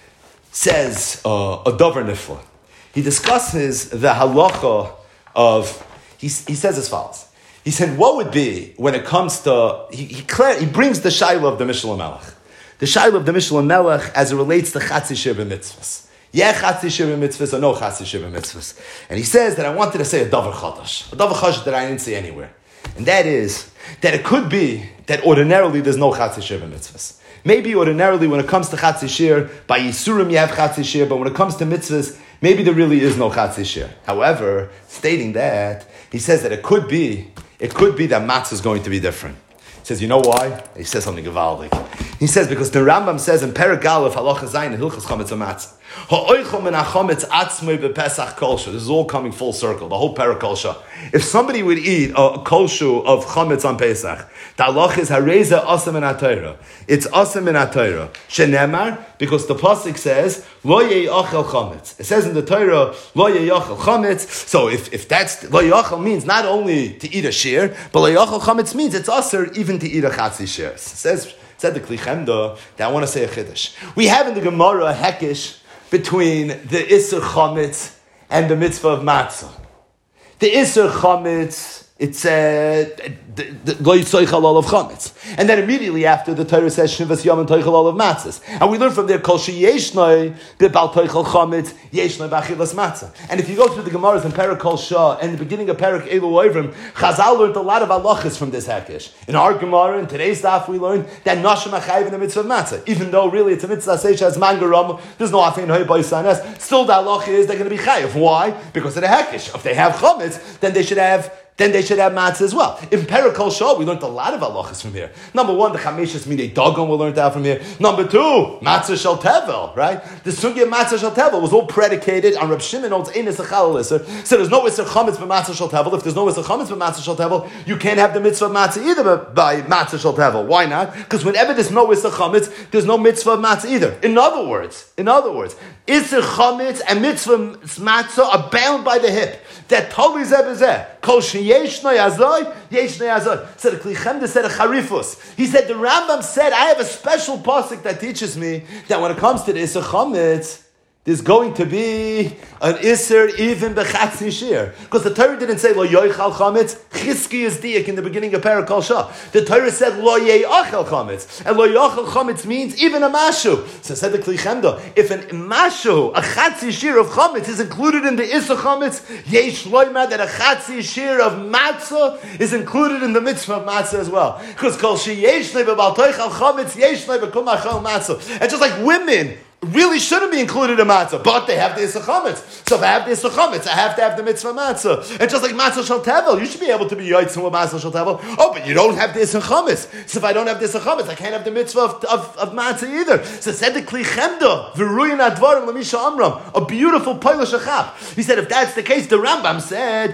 says uh, a davar nifla. He discusses the halacha of, he, he says as follows. He said, what would be when it comes to, he he, clear, he brings the shayla of the Mishnah Melech. The shayla of the Mishnah Melech as it relates to Chatzi Shir b'mitzvahs. Yeah, Chatzi Shir b'mitzvahs or no Chatzi Shir b'mitzvahs. And he says that I wanted to say a davar chadash. A davar chadash that I didn't say anywhere. And that is, that it could be that ordinarily there's no Chatzi Shir b'mitzvahs. Maybe ordinarily when it comes to Chatzi Shir, by Yisurim you have Chatzi Shir, but when it comes to mitzvahs, maybe there really is no Chatzi Shir. However, stating that, he says that it could be, it could be that matzah is going to be different. He says, you know why? He says something gewaldig. He says, because the Rambam says in Perek Aleph, Halacha Zayin, Hilchos Chametz HaMatzah, Ha'oichel min ha'chametz atzmoi b'Pesach kolsha. This is all coming full circle, the whole Perek kolsha. If somebody would eat a kolshu of chametz on Pesach, the halach is hareza asam in HaTorah. It's asam in HaTorah. Shenemar, because the pasuk says, lo ye'achel chametz. It says in the Torah, lo ye'achel chametz. So if, if that's, lo ye'achel means not only to eat a shear, but lo ye'achel chametz means it's asr even to eat a chatzi shear. It says, said the Kli Chemda, that I want to say a chiddush. We have in the Gemara a hekish between the Isser Chametz and the mitzvah of matzah. The Isser Chametz, it said, Lo Yitzayich Halal of Chametz. And then immediately after, the Torah says, Shivas Yom and Toich Halal of Matzahs. And we learn from there, Kol She Yeshnoi, Bibal Toich Hal Chametz, Yeshnoi B'achilas Matzah. And if you go through the Gemaras in Perek Kol Shah, and the beginning of Perek Elu Oivrim, Chazal learned a lot of halachas from this Hekesh. In our Gemara, in today's daf, we learned that Nashim HaChayiv in the mitzvah of Matzah. Even though really it's a mitzvah Seisha as Mangaram, there's no Afin Hoy Boisanes, still the halacha is they're going to be Chayiv. Why? Because of the Hekesh. If they have Chametz, then they should have then they should have matzah as well. In Perek Kol Shah, we learned a lot of halachas from here. Number one, the chameshes minei dagon we learned out from here. Number two, matzah shel tevel, right? The sugya matzah shel tevel was all predicated on Reb Shimon holds ein isser chalal isser. So there's no isser chametz by matzah shel tevel. If there's no isser chametz by matzah shel tevel, you can't have the mitzvah of matzah either by matzah shel tevel. Why not? Because whenever there's no isser chametz, there's no mitzvah of matzah either. In other words, in other words, isser chametz and mitzvah matzah are bound by the hip. That totally zeh Kol sheyeshnoi azoy, yeshnoi azoy. So the Kli Chemda said a charifus. He said the Rambam said I have a special pasuk that teaches me that when it comes to the Isser Chametz, there's going to be an Isser even b'chatzi shir. Because the Torah didn't say lo yoichal chametz. Chizki is diak in the beginning of Perek Kol Shah. The Torah said lo ye'achal chametz. And lo ye'achal chametz means even a mashu. So said the Kli Chemda, if an mashu, a chatzi shir of chametz is included in the Isser Chametz, yesh loima that a chatzi shir of matzah is included in the mitzvah of matzah as well. Because kol she yesh loima b'al toichal chametz, yesh loima b'kum achal matzah. And just like women really shouldn't be included in matzah, but they have the Isser Chametz. So if I have the Isser Chametz, I have to have the mitzvah matzah. And just like matzah shel tevel, you should be able to be yotzim with matzah shel tevel. Oh, but you don't have the Isser Chametz. So if I don't have the Isser Chametz, I can't have the mitzvah of, of, of matzah either. So said the Kli Chemda, v'ruyin advarim l'misha amram, a beautiful polish achap. He said, if that's the case, the Rambam said,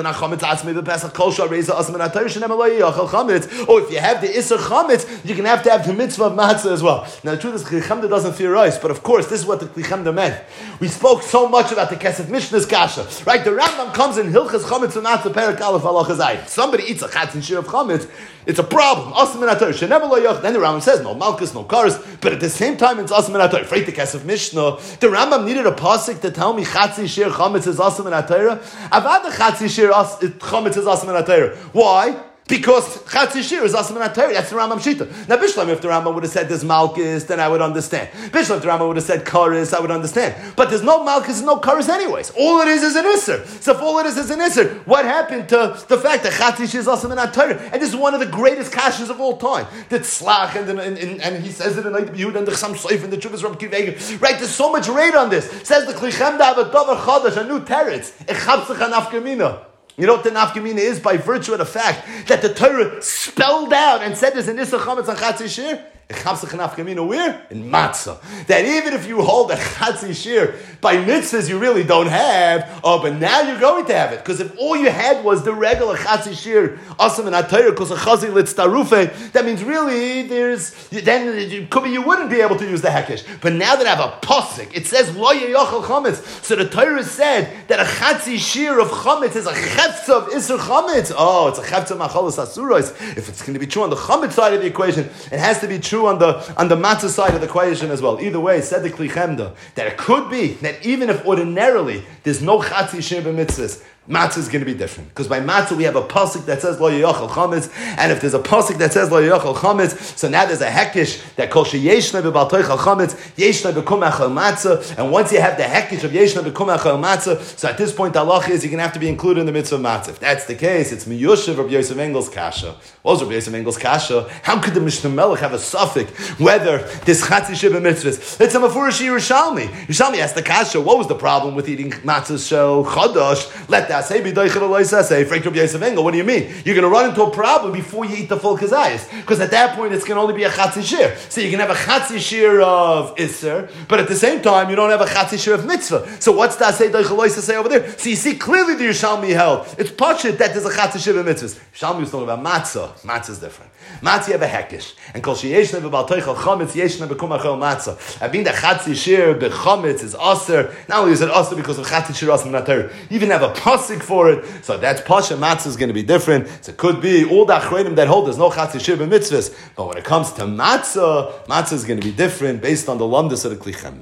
oh, if you have the Isser Chametz, you're going to have to have the mitzvah of matzah as well. Now the truth is, Kli Chemda doesn't theorize, but of course, this is what the Kli Chemda meant. We spoke so much about the Kesef Mishnah's kasha, right? The Rambam comes in Hilchas Chametz and Matzah Perek Aleph Halacha Zayin. Somebody eats a chatz and shir of chametz, it's a problem. Asam min haTorah. Shenever lo yoch. Then the Rambam says no malchus, no cars, but at the same time it's asam min haTorah. Afraid the Kesef Mishnah. The Rambam needed a pasuk to tell me chatzi shir chametz is asam min haTorah. Avad the chatzi shir chametz is asam min haTorah. Why? Because Chatzi Shir is Asam and Torah. That's the Rambam Shita. Now, Bishlam, if the Rambam would have said there's Malchus, then I would understand. Bishlam, if the Rambam would have said Karis, I would understand. But there's no Malchus and no Karis anyways. All it is is an Isser. So if all it is is an Isser, what happened to the fact that Chatzi Shir is Asam and Torah? And this is one of the greatest kashas of all time. The Tzlach, and, and, and, and he says it in Neit B'Yud, and the Chsam Soif, and the Chuvas Ram Kivega. Right, there's so much rate on this. Says the Kli Chemda have a Dover Chodesh, a new teretz. Echabsech an Afkamina. You know what the nafkamina is? By virtue of the fact that the Torah spelled out and said there's an Isser Chametz on Chatzi Shir. Where? In matzah. That even if you hold a chatzi shir by mitzvahs you really don't have, oh, but now you're going to have it. Because if all you had was the regular chatzi shir, asam and atayr, because a chazi litz tarufe, that means really there's, then it could be you wouldn't be able to use the hekesh. But now that I have a posik, it says lo yeyachal chametz. So the Torah said that a chatzi shir of chametz is a chefza of isur chametz. Oh, it's a chefza machalos asuros. If it's going to be true on the chametz side of the equation, it has to be true true on the on the matzah side of the equation as well. Either way, said the Kli Chemda, that it could be that even if ordinarily there's no chatzi shir b'mitzvahs, matzah is going to be different. Because by matzah we have a pasuk that says lo yochel chametz, and if there's a pasuk that says lo yochel chametz, so now there's a hekish that kol sheyeshna b'bal toichel chametz, yeshna b'kum achal matzah, and once you have the hekish of yeshna b'kum achal matzah, so at this point the halach is you're going to have to be included in the mitzvah matzah. If that's the case, it's miyushav Rabbi Yosef Engel's kasha. What was Rabbi Yosef Engel's kasha? How could the Mishnah Melech have a suffix whether this chatzi shir b'mitzvahs? It's a mafurish Yerushalmi. Yerushalmi asked the kasha, what was the problem with eating matzah shel chadash? Let that say, say, Frank Rabbi Yosef Engel, what do you mean? You're going to run into a problem before you eat the full kazayas. Because at that point, it's going to only be a chatzi shir. So you can have a chatzi shir of Isser, but at the same time, you don't have a chatzi shir of mitzvah. So what's that say, say over there? So you see clearly the Yerushalmi held. It's pashut that there's a chatzi shir of mitzvahs. Yerushalmi was talking about matzah. Matzah is different. Matzah you have a hekish. And kol sheyeshna b'bal toichel chametz, yeshna b'kum achel matzah. I mean the chatzi shir b'chametz is aser. Not only is it aser because of chatzi shir aserminater, you even have a pasuk for it. So that's pasha matzah is going to be different. So it could be all the achreinim that hold there's no chatzi shir b'mitzvahs. But when it comes to matzah, matzah is going to be different based on the lumdus of the Kli Chemda.